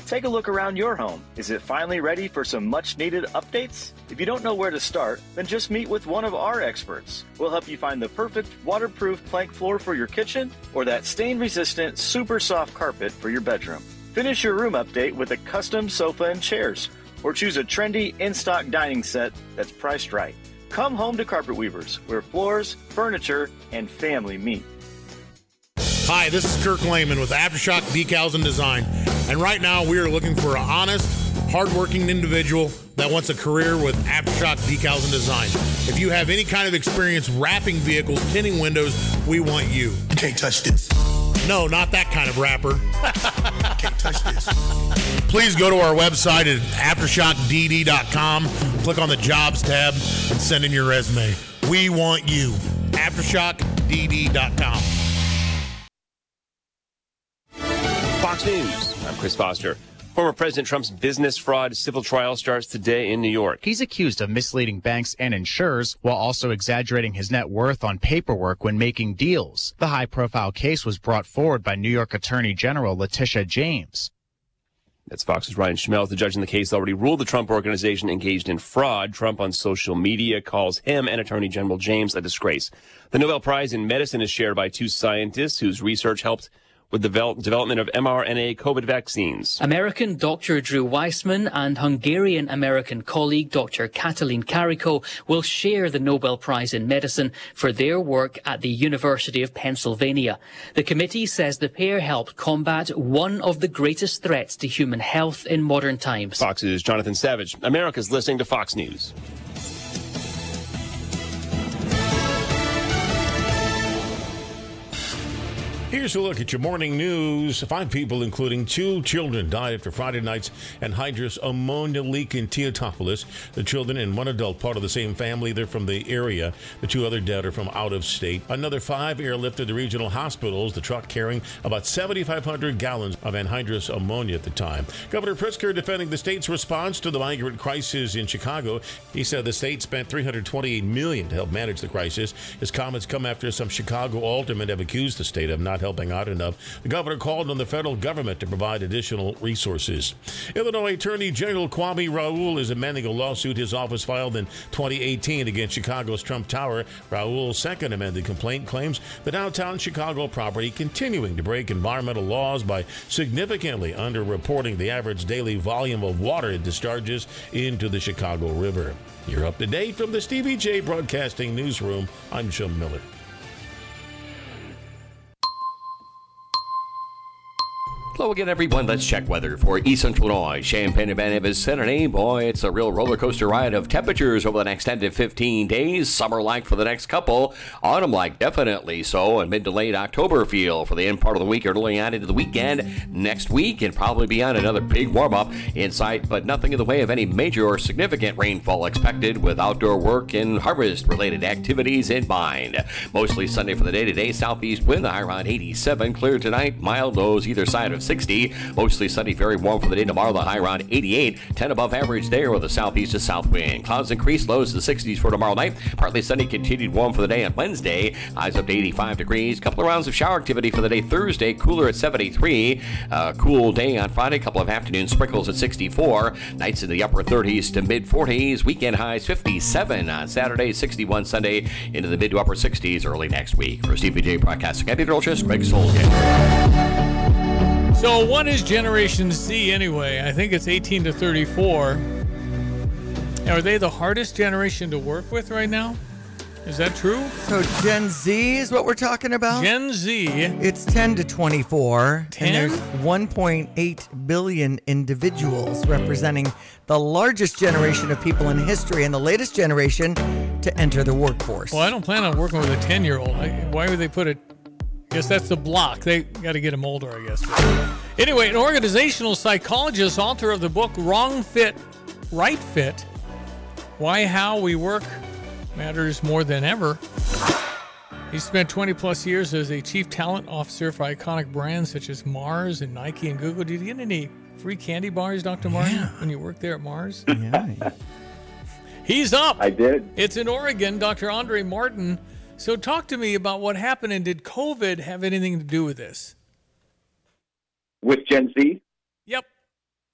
Take a look around your home. Is it finally ready for some much-needed updates? If you don't know where to start, then just meet with one of our experts. We'll help you find the perfect waterproof plank floor for your kitchen or that stain-resistant, super soft carpet for your bedroom. Finish your room update with a custom sofa and chairs, or choose a trendy in-stock dining set that's priced right. Come home to Carpet Weavers, where floors, furniture, and family meet. Hi, this is Kirk Lehman with Aftershock Decals and Design. And right now we are looking for an honest, hardworking individual that wants a career with Aftershock Decals and Design. If you have any kind of experience wrapping vehicles, tinting windows, we want you. You can't touch this. No, not that kind of wrapper. Can't touch this. Please go to our website at aftershock d d dot com, click on the Jobs tab, and send in your resume. We want you. aftershock d d dot com. Fox News. I'm Chris Foster. Former President Trump's business fraud civil trial starts today in New York. He's accused of misleading banks and insurers while also exaggerating his net worth on paperwork when making deals. The high-profile case was brought forward by New York Attorney General Letitia James. That's Fox's Ryan Schmelz. The judge in the case already ruled the Trump Organization engaged in fraud. Trump on social media calls him and Attorney General James a disgrace. The Nobel Prize in Medicine is shared by two scientists whose research helped with the develop, development of mRNA COVID vaccines. American Doctor Drew Weissman and Hungarian-American colleague Doctor Katalin Karikó will share the Nobel Prize in Medicine for their work at the University of Pennsylvania. The committee says the pair helped combat one of the greatest threats to human health in modern times. Fox's Jonathan Savage. America's listening to Fox News. Here's a look at your morning news. Five people, including two children, died after Friday night's anhydrous ammonia leak in Teotopolis. The children and one adult, part of the same family. They're from the area. The two other dead are from out of state. Another five airlifted to regional hospitals, the truck carrying about seventy-five hundred gallons of anhydrous ammonia at the time. Governor Pritzker defending the state's response to the migrant crisis in Chicago. He said the state spent three hundred twenty-eight million dollars to help manage the crisis. His comments come after some Chicago aldermen have accused the state of not helping out enough. The governor called on the federal government to provide additional resources. Illinois Attorney General Kwame Raoul is amending a lawsuit his office filed in twenty eighteen against Chicago's Trump Tower. Raoul's second amended complaint claims the downtown Chicago property continuing to break environmental laws by significantly underreporting the average daily volume of water it discharges into the Chicago River. You're up to date from the Stevie J Broadcasting Newsroom. I'm Jim Miller. Hello again, everyone. Let's check weather for East Central Illinois, Champaign-Urbana, Vicinity. Boy, it's a real roller coaster ride of temperatures over the next ten to fifteen days. Summer-like for the next couple. Autumn-like, definitely so. And mid to late October feel for the end part of the week, early on into the weekend next week, and probably beyond another big warm-up in sight, but nothing in the way of any major or significant rainfall expected with outdoor work and harvest-related activities in mind. Mostly sunny for the day today. Southeast wind, high around eighty-seven. Clear tonight. Mild lows either side of sixty. Mostly sunny, very warm for the day tomorrow. The high around eighty-eight. ten above average there with a southeast to south wind. Clouds increase, lows to the sixties for tomorrow night. Partly sunny, continued warm for the day on Wednesday. Highs up to eighty-five degrees. Couple of rounds of shower activity for the day Thursday. Cooler at seventy-three. Uh, cool day on Friday. Couple of afternoon sprinkles at sixty-four. Nights in the upper thirties to mid forties. Weekend highs fifty-seven on Saturday. sixty-one Sunday. Into the mid to upper sixties early next week. For Stevie J Broadcasting Meteorologist Greg Solgan. So what is Generation Z anyway? I think it's eighteen to thirty-four. Are they the hardest generation to work with right now? Is that true? So Gen Z is what we're talking about? Gen Z. It's ten to twenty-four. ten? And there's one point eight billion individuals representing the largest generation of people in history and the latest generation to enter the workforce. Well, I don't plan on working with a ten-year-old. Why would they put it? I guess that's the block. They got to get him older, I guess. Anyway, an organizational psychologist, author of the book Wrong Fit, Right Fit, Why How We Work Matters More Than Ever. He spent twenty plus years as a chief talent officer for iconic brands such as Mars and Nike and Google. Did you get any free candy bars, Doctor Martin, yeah. when you worked there at Mars? Yeah. He's up. I did. It's in Oregon, Doctor Andre Martin. So talk to me about what happened, and did COVID have anything to do with this? With Gen Z? Yep.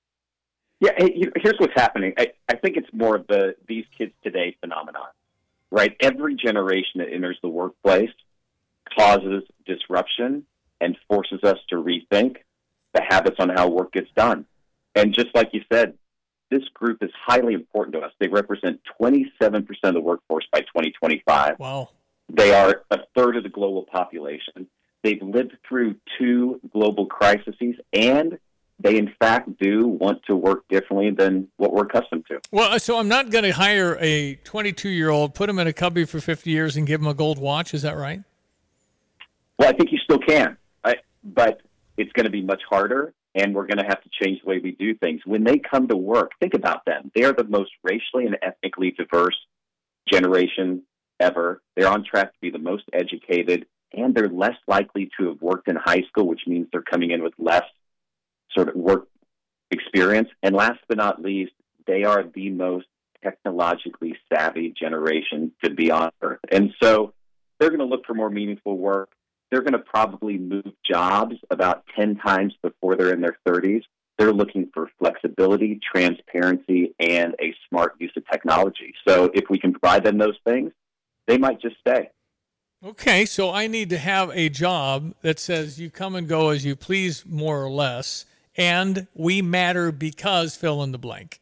Yeah, hey, you- here's what's happening. I, I think it's more of the these kids today phenomenon, right? Every generation that enters the workplace causes disruption and forces us to rethink the habits on how work gets done. And just like you said, this group is highly important to us. They represent twenty-seven percent of the workforce by twenty twenty-five. Wow. They are a third of the global population. They've lived through two global crises, and they, in fact, do want to work differently than what we're accustomed to. Well, so I'm not going to hire a twenty-two-year-old, put him in a cubby for fifty years, and give him a gold watch. Is that right? Well, I think you still can, I, but it's going to be much harder, and we're going to have to change the way we do things. When they come to work, think about them. They are the most racially and ethnically diverse generation ever. They're on track to be the most educated, and they're less likely to have worked in high school, which means they're coming in with less sort of work experience. And last but not least, they are the most technologically savvy generation to be on Earth. And so they're going to look for more meaningful work. They're going to probably move jobs about ten times before they're in their thirties. They're looking for flexibility, transparency, and a smart use of technology. So if we can provide them those things, they might just stay. Okay, so I need to have a job that says you come and go as you please, more or less, and we matter because fill in the blank.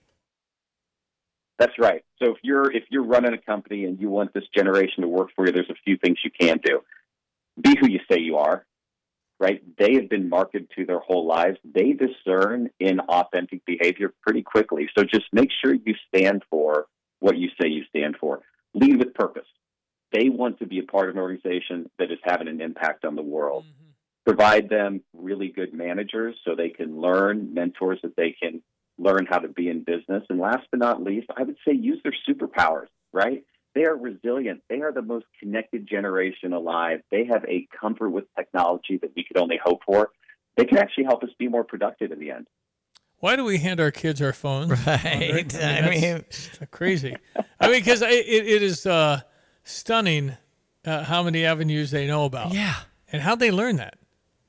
That's right. So if you're if you're running a company and you want this generation to work for you, there's a few things you can do. Be who you say you are, right? They have been marketed to their whole lives. They discern inauthentic behavior pretty quickly. So just make sure you stand for what you say you stand for. Lead with purpose. They want to be a part of an organization that is having an impact on the world. Mm-hmm. Provide them really good managers so they can learn, mentors that they can learn how to be in business. And last but not least, I would say use their superpowers, right? They are resilient. They are the most connected generation alive. They have a comfort with technology that we could only hope for. They can actually help us be more productive in the end. Why do we hand our kids our phones? Right. I mean, I mean crazy. I mean, because it, it is uh, stunning uh, how many avenues they know about. Yeah. And how'd they learn that?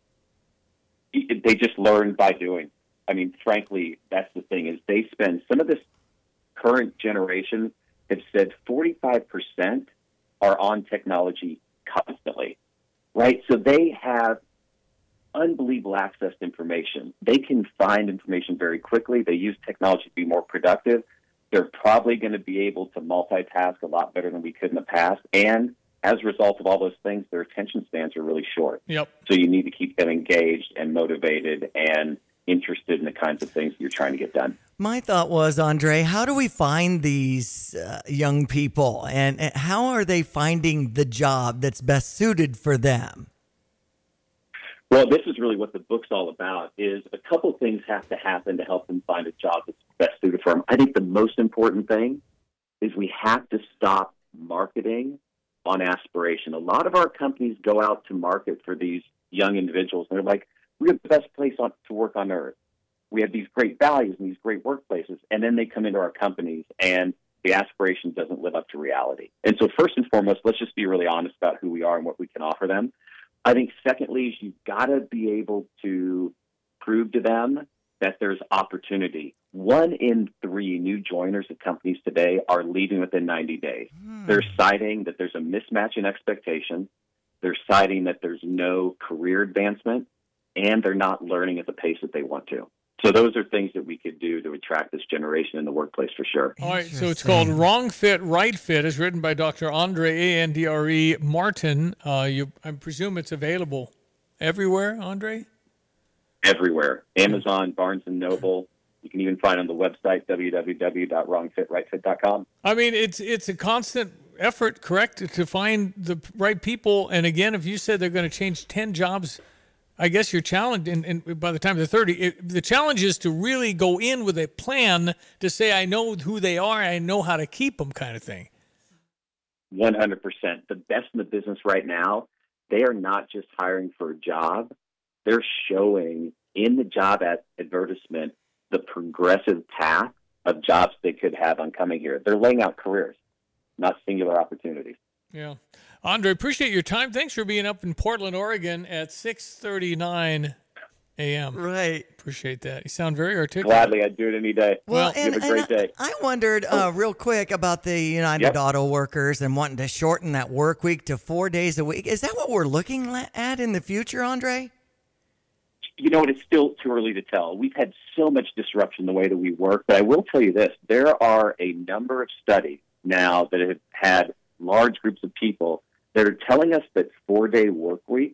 They just learn by doing. I mean, frankly, that's the thing is they spend some of this current generation have said forty-five percent are on technology constantly, right? So they have unbelievable access to information. They can find information very quickly. They use technology to be more productive. They're probably going to be able to multitask a lot better than we could in the past. And as a result of all those things, their attention spans are really short. Yep. So you need to keep them engaged and motivated and interested in the kinds of things that you're trying to get done. My thought was, Andre, how do we find these uh, young people, and, and how are they finding the job that's best suited for them? Well, this is really what the book's all about, is a couple things have to happen to help them find a job that's best suited for them. I think the most important thing is we have to stop marketing on aspiration. A lot of our companies go out to market for these young individuals, and they're like, we're the best place on, to work on earth. We have these great values and these great workplaces. And then they come into our companies and the aspiration doesn't live up to reality. And so first and foremost, let's just be really honest about who we are and what we can offer them. I think secondly, is you've got to be able to prove to them that there's opportunity. One in three new joiners of companies today are leaving within ninety days. Hmm. They're citing that there's a mismatch in expectation. They're citing that there's no career advancement, and they're not learning at the pace that they want to. So those are things that we could do to attract this generation in the workplace for sure. All right, so it's called Wrong Fit, Right Fit. It's written by Doctor Andre, A N D R E, Martin. Uh, you, I presume it's available everywhere, Andre? Everywhere. Amazon, Barnes and Noble. You can even find it on the website, w w w dot wrong fit right fit dot com. I mean, it's it's a constant effort, correct, to find the right people. And again, if you said they're going to change ten jobs, I guess you're challenged, and, and by the time they're thirty, it, the challenge is to really go in with a plan to say, I know who they are, I know how to keep them, kind of thing. one hundred percent. The best in the business right now, they are not just hiring for a job. They're showing in the job ad- advertisement the progressive path of jobs they could have on coming here. They're laying out careers, not singular opportunities. Yeah. Andre, appreciate your time. Thanks for being up in Portland, Oregon at six thirty-nine A M. Right. Appreciate that. You sound very articulate. Gladly, I'd do it any day. Well, you have and, a great and day. I, I wondered uh, real quick about the United Yep. Auto Workers and wanting to shorten that work week to four days a week. Is that what we're looking la- at in the future, Andre? You know, it's still too early to tell. We've had so much disruption in the way that we work, but I will tell you this. There are a number of studies now that have had large groups of people that are telling us that four-day work weeks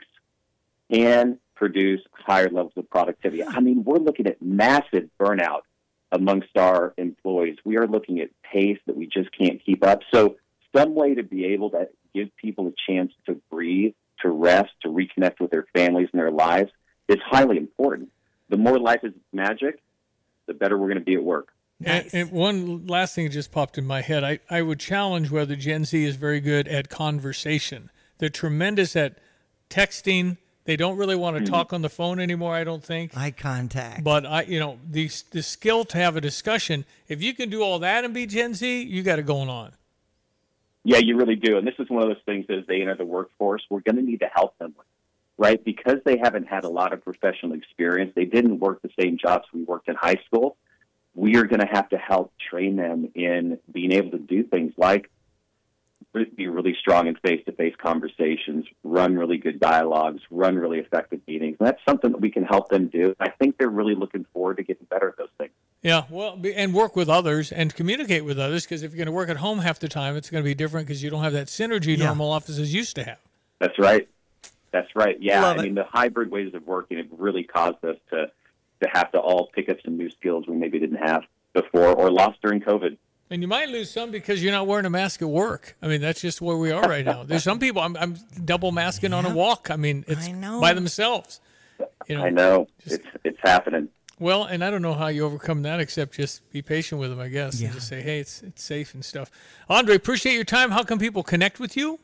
can produce higher levels of productivity. I mean, we're looking at massive burnout amongst our employees. We are looking at pace that we just can't keep up. So some way to be able to give people a chance to breathe, to rest, to reconnect with their families and their lives is highly important. The more life is magic, the better we're going to be at work. And, and one last thing that just popped in my head. I, I would challenge whether Gen Z is very good at conversation. They're tremendous at texting. They don't really want to Mm-hmm. talk on the phone anymore, I don't think. Eye contact. But, I, you know, the, the skill to have a discussion, if you can do all that and be Gen Z, you got it going on. Yeah, you really do. And this is one of those things that as they enter the workforce, we're going to need to help them with, right? Because they haven't had a lot of professional experience. They didn't work the same jobs we worked in high school. We are going to have to help train them in being able to do things like be really strong in face-to-face conversations, run really good dialogues, run really effective meetings. And that's something that we can help them do. I think they're really looking forward to getting better at those things. Yeah, well, be- and work with others and communicate with others, because if you're going to work at home half the time, it's going to be different because you don't have that synergy Yeah. normal offices used to have. That's right. That's right. Yeah, Love I it. mean, the hybrid ways of working have really caused us to, to have to all pick up some new skills we maybe didn't have before or lost during COVID. And you might lose some because you're not wearing a mask at work. I mean, that's just where we are right now. There's some people, I'm, I'm double masking on a walk. I mean, it's I know. by themselves. You know, I know. just- it's it's happening. Well, and I don't know how you overcome that except just be patient with them, I guess, Yeah. and just say, hey, it's it's safe and stuff. Andre, appreciate your time. How can people connect with you?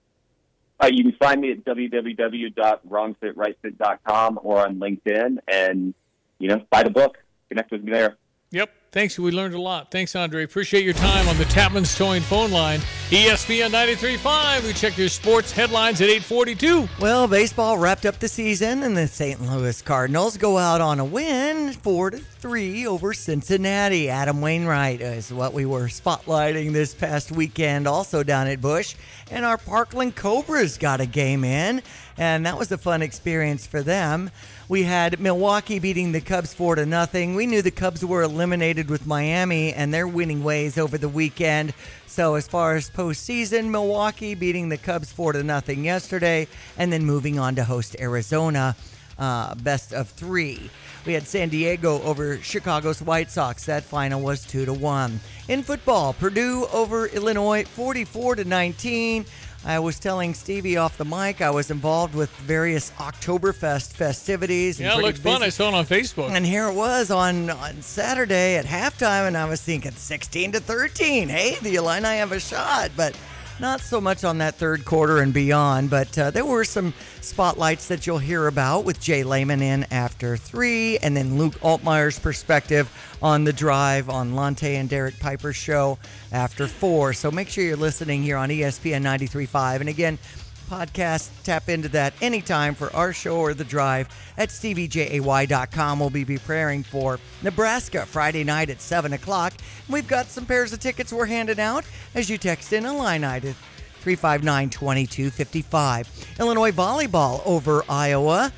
Uh, you can find me at w w w dot wrong fit right fit dot com or on LinkedIn, and, you know, buy the book. Connect with me there. Yep. Thanks. We learned a lot. Thanks, Andre. Appreciate your time on the Tapman's Towing phone line. E S P N ninety-three point five. We check your sports headlines at eight forty-two. Well, baseball wrapped up the season, and the Saint Louis Cardinals go out on a win, four to three over Cincinnati. Adam Wainwright is what we were spotlighting this past weekend, also down at Busch, and our Parkland Cobras got a game in, and that was a fun experience for them. We had Milwaukee beating the Cubs four to nothing. We knew the Cubs were eliminated with Miami and their winning ways over the weekend. So as far as postseason, Milwaukee beating the Cubs four to nothing yesterday, and then moving on to host Arizona, uh, best of three. We had San Diego over Chicago's White Sox. That final was two to one. In football, Purdue over Illinois, forty-four to nineteen. I was telling Stevie off the mic I was involved with various Oktoberfest festivities. and Yeah, it pretty looked fun. busy. I saw it on Facebook. And here it was on, on Saturday at halftime, and I was thinking sixteen to thirteen. Hey, the Illini have a shot, but not so much on that third quarter and beyond. But uh, there were some spotlights that you'll hear about with Jay Lehman in after three, and then Luke Altmaier's perspective on the drive on Lante and Derek Piper's show after four. So make sure you're listening here on E S P N ninety-three point five. And again, podcast, tap into that anytime for our show or the drive at stevie jay dot com. We'll be preparing for Nebraska Friday night at seven o'clock. We've got some pairs of tickets we're handing out as you text in a line item three five nine, two two five five. Illinois volleyball over Iowa.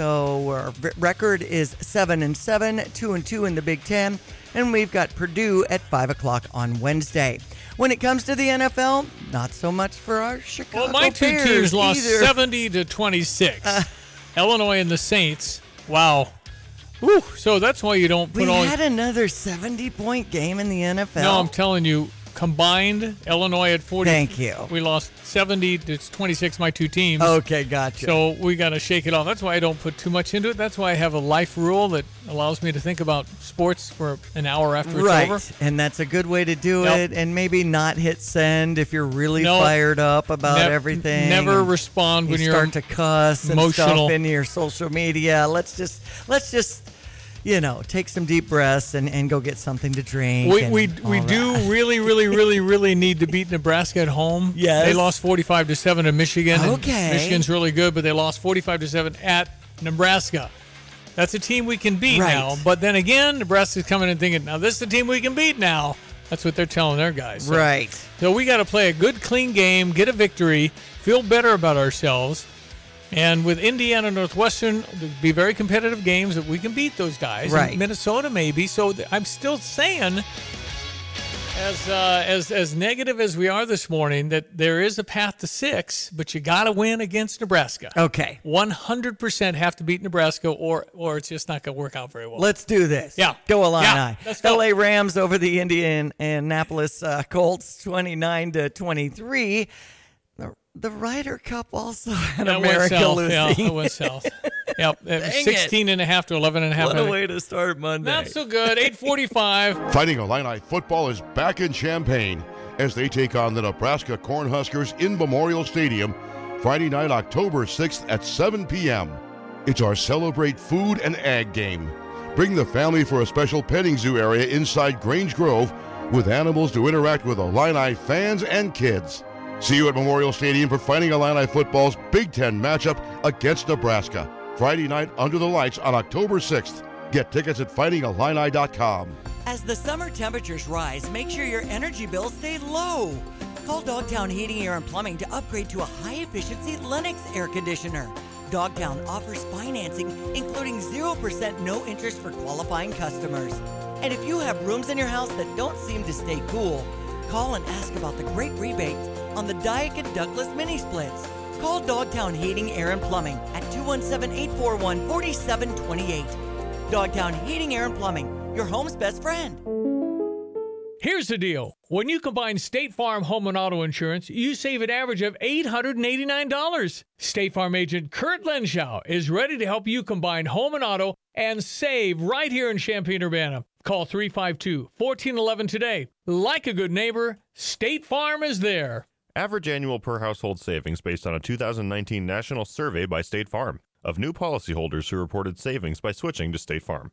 So our v- record is seven and seven, two and two in the Big Ten, and we've got Purdue at five o'clock on Wednesday. When it comes to the N F L, not so much for our Chicago Well, my two Bears teams lost either. seventy to twenty-six. Illinois and the Saints. Wow. Whew. So that's why you don't put We all. had another seventy-point game in the N F L. No, I'm telling you, combined, Illinois at forty. Thank you. We lost seventy to twenty-six, my two teams. Okay, gotcha. So we got to shake it off. That's why I don't put too much into it. That's why I have a life rule that allows me to think about sports for an hour after right, it's over. and that's a good way to do Yep. it. And maybe not hit send if you're really No, fired up about nev- everything. never and respond you when you're start to cuss and emotional. stuff into your social media. Let's just let's just you know take some deep breaths and, and go get something to drink. We and we, we all do that. really, really, really, really need to beat Nebraska at home. Yes. They lost forty-five to seven to Michigan. and Okay. Michigan's really good, but they lost forty-five to seven at Nebraska. That's a team we can beat Right. now. But then again, Nebraska's coming and thinking, now this is the team we can beat now. That's what they're telling their guys. So, Right. So we got to play a good, clean game, get a victory, feel better about ourselves. And with Indiana Northwestern, there'll be very competitive games that we can beat those guys. Right. And Minnesota maybe. So th- I'm still saying, as uh, as as negative as we are this morning, that there is a path to six, but you got to win against Nebraska. Okay. one hundred percent have to beat Nebraska, or or it's just not going to work out very well. Let's do this. Yeah. Go Illini. Yeah, let's go. L A Rams over the Indianapolis uh, Colts, twenty-nine to twenty-three. The, the Ryder Cup also had That went America south. losing. Yeah, it went south. Yep, it was Dang it. sixteen and a half to eleven and a half. What a way to start Monday. Not so good. eight forty-five. Fighting Illini football is back in Champaign as they take on the Nebraska Cornhuskers in Memorial Stadium Friday night, October sixth at seven p.m. It's our Celebrate Food and Ag game. Bring the family for a special petting zoo area inside Grange Grove with animals to interact with Illini fans and kids. See you at Memorial Stadium for Fighting Illini football's Big Ten matchup against Nebraska. Friday night under the lights on October sixth. Get tickets at fighting illini dot com. As the summer temperatures rise, make sure your energy bills stay low. Call Dogtown Heating, Air, and Plumbing to upgrade to a high-efficiency Lennox air conditioner. Dogtown offers financing, including zero percent no interest for qualifying customers. And if you have rooms in your house that don't seem to stay cool, call and ask about the great rebates on the Daikin Douglas mini splits. Call Dogtown Heating, Air, and Plumbing at two one seven, eight four one, four seven two eight. Dogtown Heating, Air, and Plumbing, your home's best friend. Here's the deal. When you combine State Farm home and auto insurance, you save an average of eight hundred eighty-nine dollars. State Farm agent Kurt Lenschow is ready to help you combine home and auto and save right here in Champaign-Urbana. Call three five two, one four one one today. Like a good neighbor, State Farm is there. Average annual per household savings based on a two thousand nineteen national survey by State Farm of new policyholders who reported savings by switching to State Farm.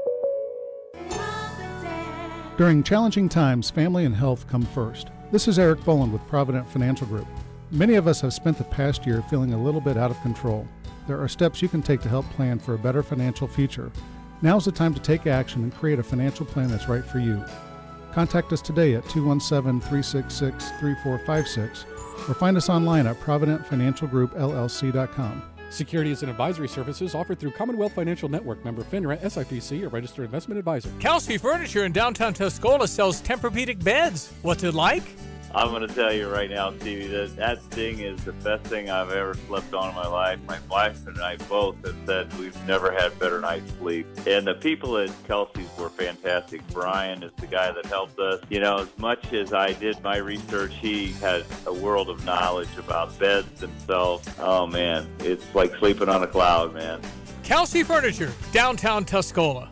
During challenging times, family and health come first. This is Eric Boland with Provident Financial Group. Many of us have spent the past year feeling a little bit out of control. There are steps you can take to help plan for a better financial future. Now's the time to take action and create a financial plan that's right for you. Contact us today at two one seven, three six six, three four five six or find us online at provident financial group L L C dot com. Securities and advisory services offered through Commonwealth Financial Network, member FINRA, S I P C, a registered investment advisor. Kelsey Furniture in downtown Tuscola sells Tempur-Pedic beds. What's it like? I'm going to tell you right now, Stevie, that that thing is the best thing I've ever slept on in my life. My wife and I both have said we've never had better night's sleep. And the people at Kelsey's were fantastic. Brian is the guy that helped us. You know, as much as I did my research, he had a world of knowledge about beds themselves. Oh, man, it's like sleeping on a cloud, man. Kelsey Furniture, downtown Tuscola.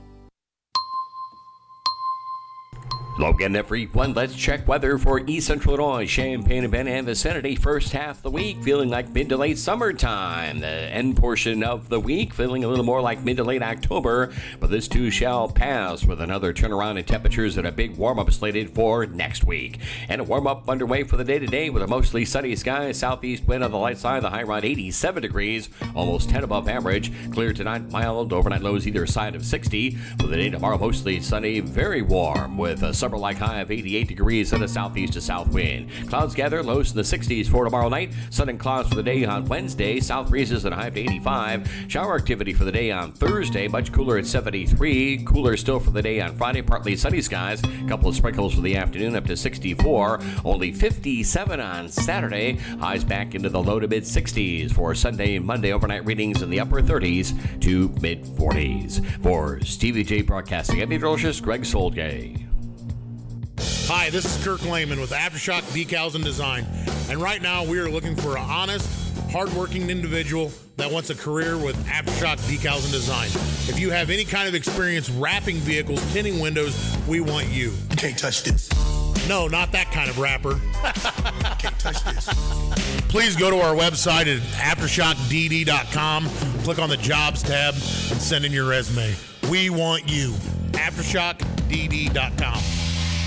Logan everyone, let's check weather for East Central Illinois, Champaign-Urbana and vicinity. First half of the week feeling like mid to late summertime. The end portion of the week feeling a little more like mid to late October, but this too shall pass with another turnaround in temperatures and a big warm-up slated for next week. And a warm-up underway for the day-to-day with a mostly sunny sky, southeast wind on the light side, the high around eighty-seven degrees, almost ten above average. Clear tonight, mild, overnight lows either side of sixty. For the day tomorrow, mostly sunny, very warm with a summer-like high of eighty-eight degrees and a southeast to south wind. Clouds gather, lows in the sixties for tomorrow night. Sun and clouds for the day on Wednesday. South breezes at a high of eighty-five. Shower activity for the day on Thursday. Much cooler at seventy-three. Cooler still for the day on Friday. Partly sunny skies. A couple of sprinkles for the afternoon up to sixty-four. Only fifty-seven on Saturday. Highs back into the low to mid sixties for Sunday and Monday. Overnight readings in the upper thirties to mid forties. For Stevie J Broadcasting, I'm meteorologist Greg Solgay. Hi, this is Kirk Lehman with Aftershock Decals and Design. And right now we are looking for an honest, hardworking individual that wants a career with Aftershock Decals and Design. If you have any kind of experience wrapping vehicles, tinting windows, we want you. You can't touch this. No, not that kind of wrapper. Can't touch this. Please go to our website at aftershock d d dot com, click on the Jobs tab, and send in your resume. We want you. aftershock d d dot com.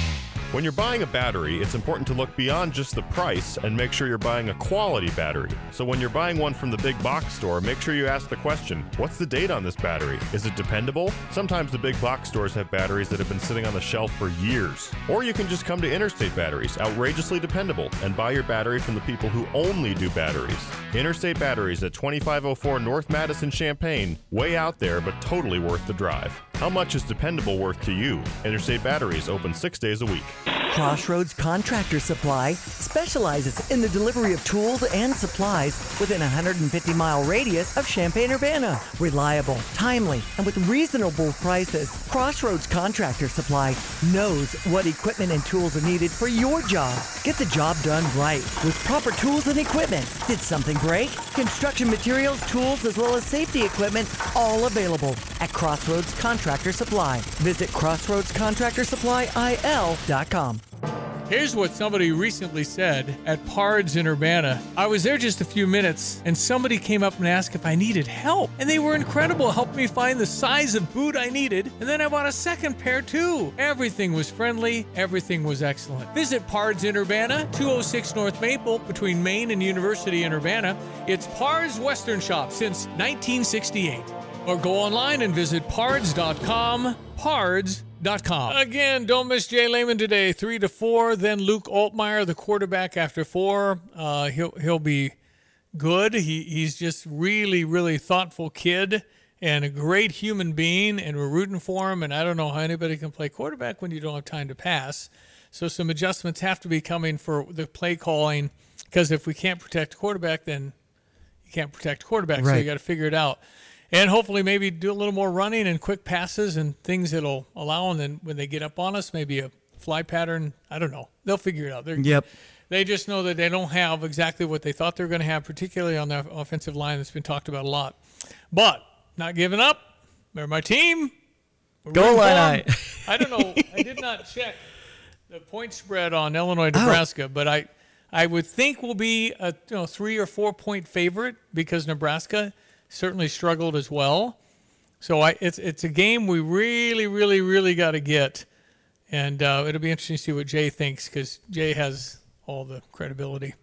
When you're buying a battery, it's important to look beyond just the price and make sure you're buying a quality battery. So when you're buying one from the big box store, make sure you ask the question, what's the date on this battery? Is it dependable? Sometimes the big box stores have batteries that have been sitting on the shelf for years. Or you can just come to Interstate Batteries, outrageously dependable, and buy your battery from the people who only do batteries. Interstate Batteries at twenty-five oh four North Madison, Champaign, way out there, but totally worth the drive. How much is dependable worth to you? Interstate Batteries open six days a week. Crossroads Contractor Supply specializes in the delivery of tools and supplies within a one hundred fifty mile radius of Champaign-Urbana. Reliable, timely, and with reasonable prices, Crossroads Contractor Supply knows what equipment and tools are needed for your job. Get the job done right with proper tools and equipment. Did something break? Construction materials, tools, as well as safety equipment, all available at Crossroads Contractor Supply. Visit crossroads contractor supply I L dot com. Here's what somebody recently said at Pards in Urbana. I was there just a few minutes, and somebody came up and asked if I needed help. And they were incredible, helped me find the size of boot I needed, and then I bought a second pair too. Everything was friendly, everything was excellent. Visit Pards in Urbana, two oh six North Maple, between Main and University in Urbana. It's Pards Western Shop since nineteen sixty-eight. Or go online and visit pards dot com, pards dot com. Again, don't miss Jay Lehman today, three to four. Then Luke Altmaier, the quarterback after four. Uh, he'll he'll be good. He he's just really really thoughtful kid and a great human being, and we're rooting for him. And I don't know how anybody can play quarterback when you don't have time to pass. So some adjustments have to be coming for the play calling, because if we can't protect quarterback, then you can't protect quarterback. Right. So you got to figure it out. And hopefully maybe do a little more running and quick passes and things that'll allow them. And then when they get up on us, maybe a fly pattern. I don't know. They'll figure it out. They're, Yep. They just know that they don't have exactly what they thought they were going to have, particularly on the offensive line that's been talked about a lot. But not giving up. They're my team. We're Go rooting for Illini. them. I don't know. I did not check the point spread on Illinois, Nebraska, oh. but I, I would think we'll be a you know three or four point favorite because Nebraska certainly struggled as well. So I, it's it's a game we really, really, really got to get. And uh, it'll be interesting to see what Jay thinks, because Jay has all the credibility.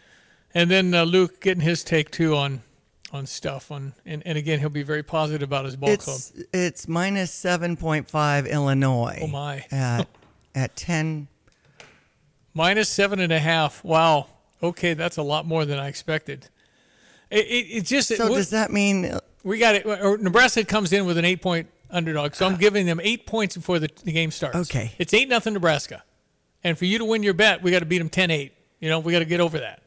And then uh, Luke getting his take, too, on on stuff. On and, and, again, he'll be very positive about his ball it's, club. It's minus seven point five Illinois. Oh, my. At, at ten. Minus seven and a half. Wow. Okay, that's a lot more than I expected. It, it, it just So it, does that mean we got it? Or Nebraska comes in with an eight-point underdog, so I'm giving them eight points before the, the game starts. Okay. It's eight nothing Nebraska, and for you to win your bet, we got to beat them ten eight. You know, we got to get over that.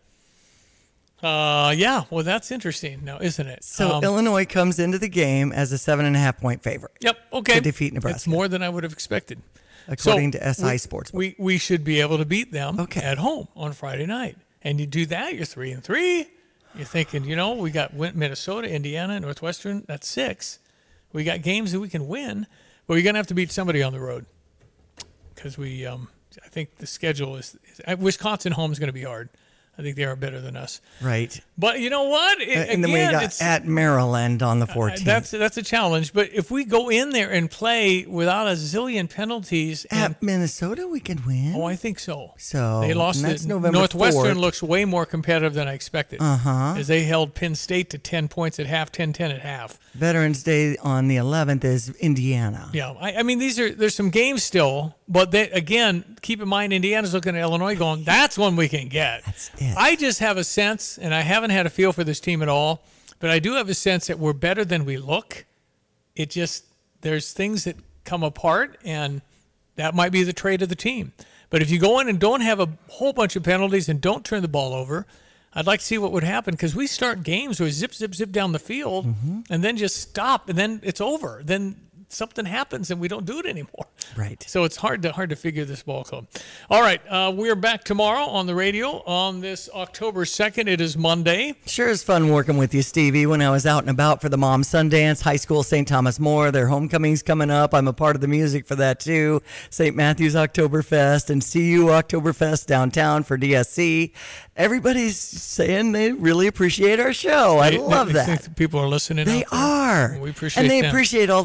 Uh, yeah. Well, that's interesting, now, isn't it? So um, Illinois comes into the game as a seven and a half point favorite. Yep. Okay. To defeat Nebraska. It's more than I would have expected, according so to S I we, Sports. We we should be able to beat them okay. at home on Friday night, and you do that, you're three and three. You're thinking, you know, we got Minnesota, Indiana, Northwestern. That's six. We got games that we can win, but we're gonna have to beat somebody on the road, because we. Um, I think the schedule is, is Wisconsin home is going to be hard. I think they are better than us. Right. But you know what? It, and then again, we got it's, at Maryland on the fourteenth. Uh, that's that's a challenge. But if we go in there and play without a zillion penalties, at and, Minnesota, we can win. Oh, I think so. So they lost. That's it. November Northwestern fourth. looks way more competitive than I expected. Uh huh. As they held Penn State to ten points at half, ten ten at half. Veterans Day on the eleventh is Indiana. Yeah, I, I mean these are there's some games still, but they, again, keep in mind Indiana's looking at Illinois, going, that's one we can get. That's it. I just have a sense, and I haven't had a feel for this team at all, but I do have a sense that we're better than we look. It just, there's things that come apart, and that might be the trait of the team. But if you go in and don't have a whole bunch of penalties and don't turn the ball over, I'd like to see what would happen, because we start games where we zip, zip, zip down the field mm-hmm. and then just stop, and then it's over. Then something happens and we don't do it anymore. Right. So it's hard to hard to figure this ball club. All right, uh, we're back tomorrow on the radio on this October second. It is Monday. Sure is fun working with you, Stevie. When I was out and about for the Mom Sundance, High School Saint Thomas More, their homecoming's coming up. I'm a part of the music for that too. Saint Matthew's Oktoberfest and C U Oktoberfest downtown for D S C. Everybody's saying they really appreciate our show. I They- love they that. think people are listening. They out there. are. We appreciate And they them. appreciate all the things we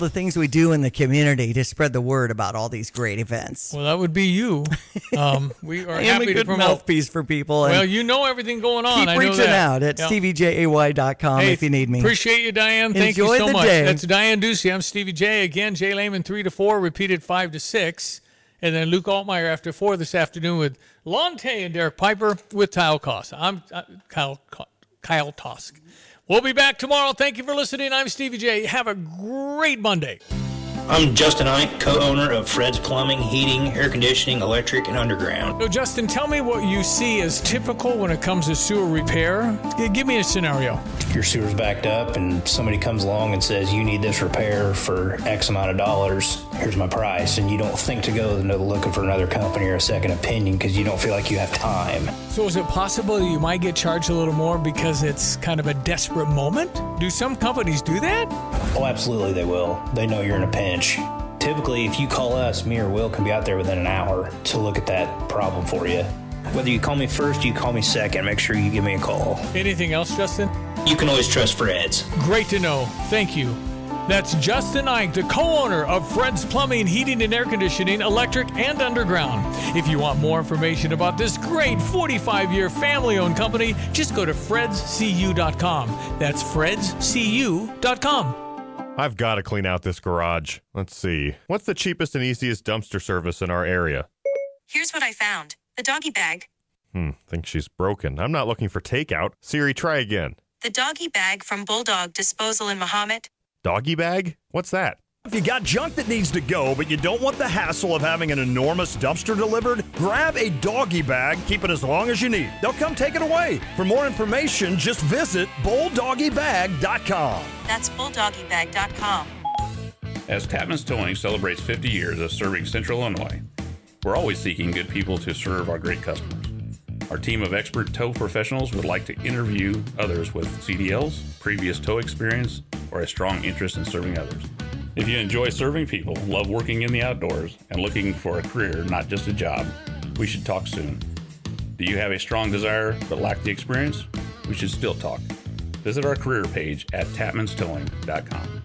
do in the community to spread the word about all these great events? Well, that would be you. Um, we are I am happy a to good promote. mouthpiece for people. and Well, you know everything going on. Keep I know reaching that. out at Yeah. stevie jay dot com Hey, if you need me. Appreciate you, Diane. Thank Enjoy you so the much. day. That's Diane Ducey. I'm Stevie J. Again, Jay Lehman three to four, repeated five to six. And then Luke Altmaier after four this afternoon with Lon Tay and Derek Piper with Kyle Koss. I'm uh, Kyle, Kyle Tosk. We'll be back tomorrow. Thank you for listening. I'm Stevie J. Have a great Monday. I'm Justin Ike, co-owner of Fred's Plumbing, Heating, Air Conditioning, Electric, and Underground. So, Justin, tell me what you see as typical when it comes to sewer repair. G- Give me a scenario. Your sewer's backed up and somebody comes along and says, you need this repair for X amount of dollars. Here's my price. And you don't think to go to looking for another company or a second opinion because you don't feel like you have time. So is it possible that you might get charged a little more because it's kind of a desperate moment? Do some companies do that? Oh, absolutely they will. They know you're in a pinch. Typically, if you call us, me or Will can be out there within an hour to look at that problem for you. Whether you call me first, you call me second, make sure you give me a call. Anything else, Justin? You can always trust Fred's. Great to know. Thank you. That's Justin Ike, the co-owner of Fred's Plumbing, Heating, and Air Conditioning, Electric, and Underground. If you want more information about this great forty-five-year family-owned company, just go to freds c u dot com. That's freds c u dot com. I've got to clean out this garage. Let's see. What's the cheapest and easiest dumpster service in our area? Here's what I found. The doggy bag. Hmm, think she's broken. I'm not looking for takeout. Siri, try again. The doggy bag from Bulldog Disposal in Mahomet. Doggy bag? What's that? If you got junk that needs to go, but you don't want the hassle of having an enormous dumpster delivered, grab a doggy bag, keep it as long as you need. They'll come take it away. For more information, just visit bulldoggy bag dot com. That's bulldoggy bag dot com. As Tapman's Towing celebrates fifty years of serving Central Illinois, we're always seeking good people to serve our great customers. Our team of expert tow professionals would like to interview others with C D Ls, previous tow experience, or a strong interest in serving others. If you enjoy serving people, love working in the outdoors, and looking for a career, not just a job, we should talk soon. Do you have a strong desire but lack the experience? We should still talk. Visit our career page at tapmans towing dot com.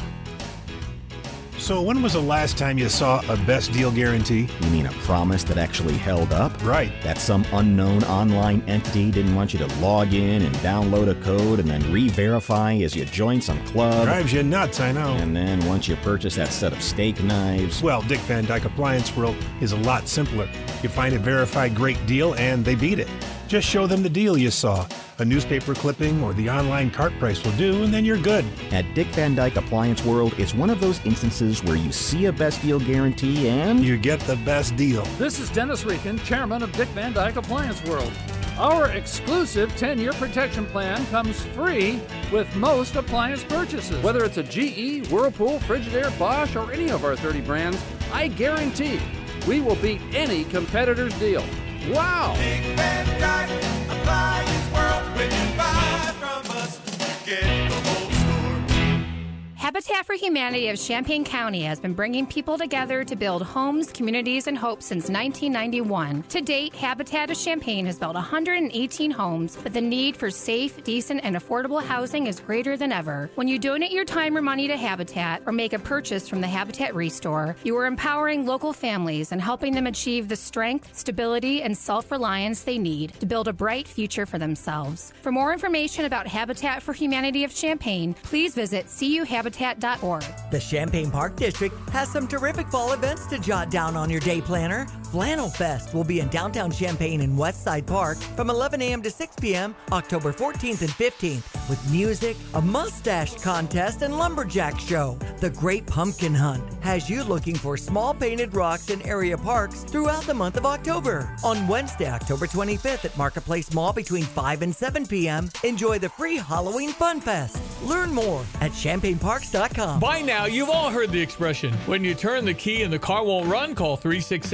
So when was the last time you saw a best deal guarantee? You mean a promise that actually held up? Right. That some unknown online entity didn't want you to log in and download a code and then re-verify as you join some club. Drives you nuts, I know. And then once you purchase that set of steak knives... Well, Dick Van Dyke Appliance World is a lot simpler. You find a verified great deal and they beat it. Just show them the deal you saw. A newspaper clipping or the online cart price will do, and then you're good. At Dick Van Dyke Appliance World, it's one of those instances where you see a best deal guarantee and... you get the best deal. This is Dennis Rieken, chairman of Dick Van Dyke Appliance World. Our exclusive ten-year protection plan comes free with most appliance purchases. Whether it's a G E, Whirlpool, Frigidaire, Bosch, or any of our thirty brands, I guarantee we will beat any competitor's deal. Wow! Dick Van Dyke Appliance World. When you buy from us, you get the whole store. Habitat for Humanity of Champaign County has been bringing people together to build homes, communities, and hope since nineteen ninety-one. To date, Habitat of Champaign has built one hundred eighteen homes, but the need for safe, decent, and affordable housing is greater than ever. When you donate your time or money to Habitat or make a purchase from the Habitat Restore, you are empowering local families and helping them achieve the strength, stability, and self-reliance they need to build a bright future for themselves. For more information about Habitat for Humanity of Champaign, please visit c u habitat dot org. The Champaign Park District has some terrific fall events to jot down on your day planner. Flannel Fest will be in downtown Champaign in Westside Park from eleven a.m. to six p.m. October fourteenth and fifteenth with music, a mustache contest, and lumberjack show. The Great Pumpkin Hunt has you looking for small painted rocks in area parks throughout the month of October. On Wednesday, October twenty-fifth at Marketplace Mall between five and seven p.m. enjoy the free Halloween Fun Fest. Learn more at champaign parks dot com. By now, you've all heard the expression, when you turn the key and the car won't run, call three six seven, nine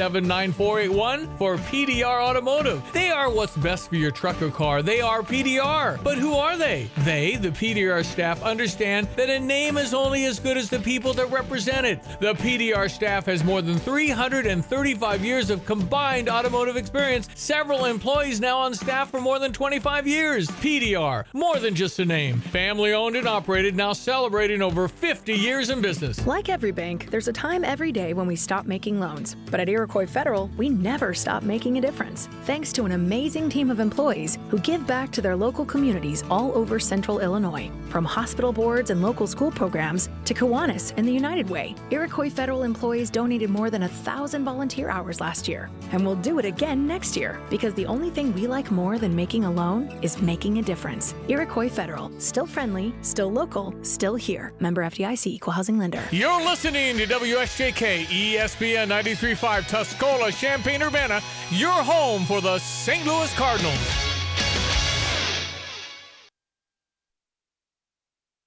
nine four eight one for P D R Automotive. They are what's best for your truck or car. They are P D R. But who are they? They, the P D R staff, understand that a name is only as good as the people that represent it. The P D R staff has more than three hundred thirty-five years of combined automotive experience. Several employees now on staff for more than twenty-five years. P D R, more than just a name. Family owned and operated, now celebrating over fifty years in business. Like every bank, there's a time every day when we stop making loans. But at Iroquois Federal, we never stop making a difference. Thanks to an amazing team of employees who give back to their local communities all over central Illinois. From hospital boards and local school programs to Kiwanis and the United Way, Iroquois Federal employees donated more than a thousand volunteer hours last year. And we'll do it again next year, because the only thing we like more than making a loan is making a difference. Iroquois Federal, still friendly, still local, still here. Member F D I C, Equal Housing Lender. You're listening to W S J K E S P N ninety-three point five Tuscola, Champaign-Urbana, your home for the Saint Louis Cardinals.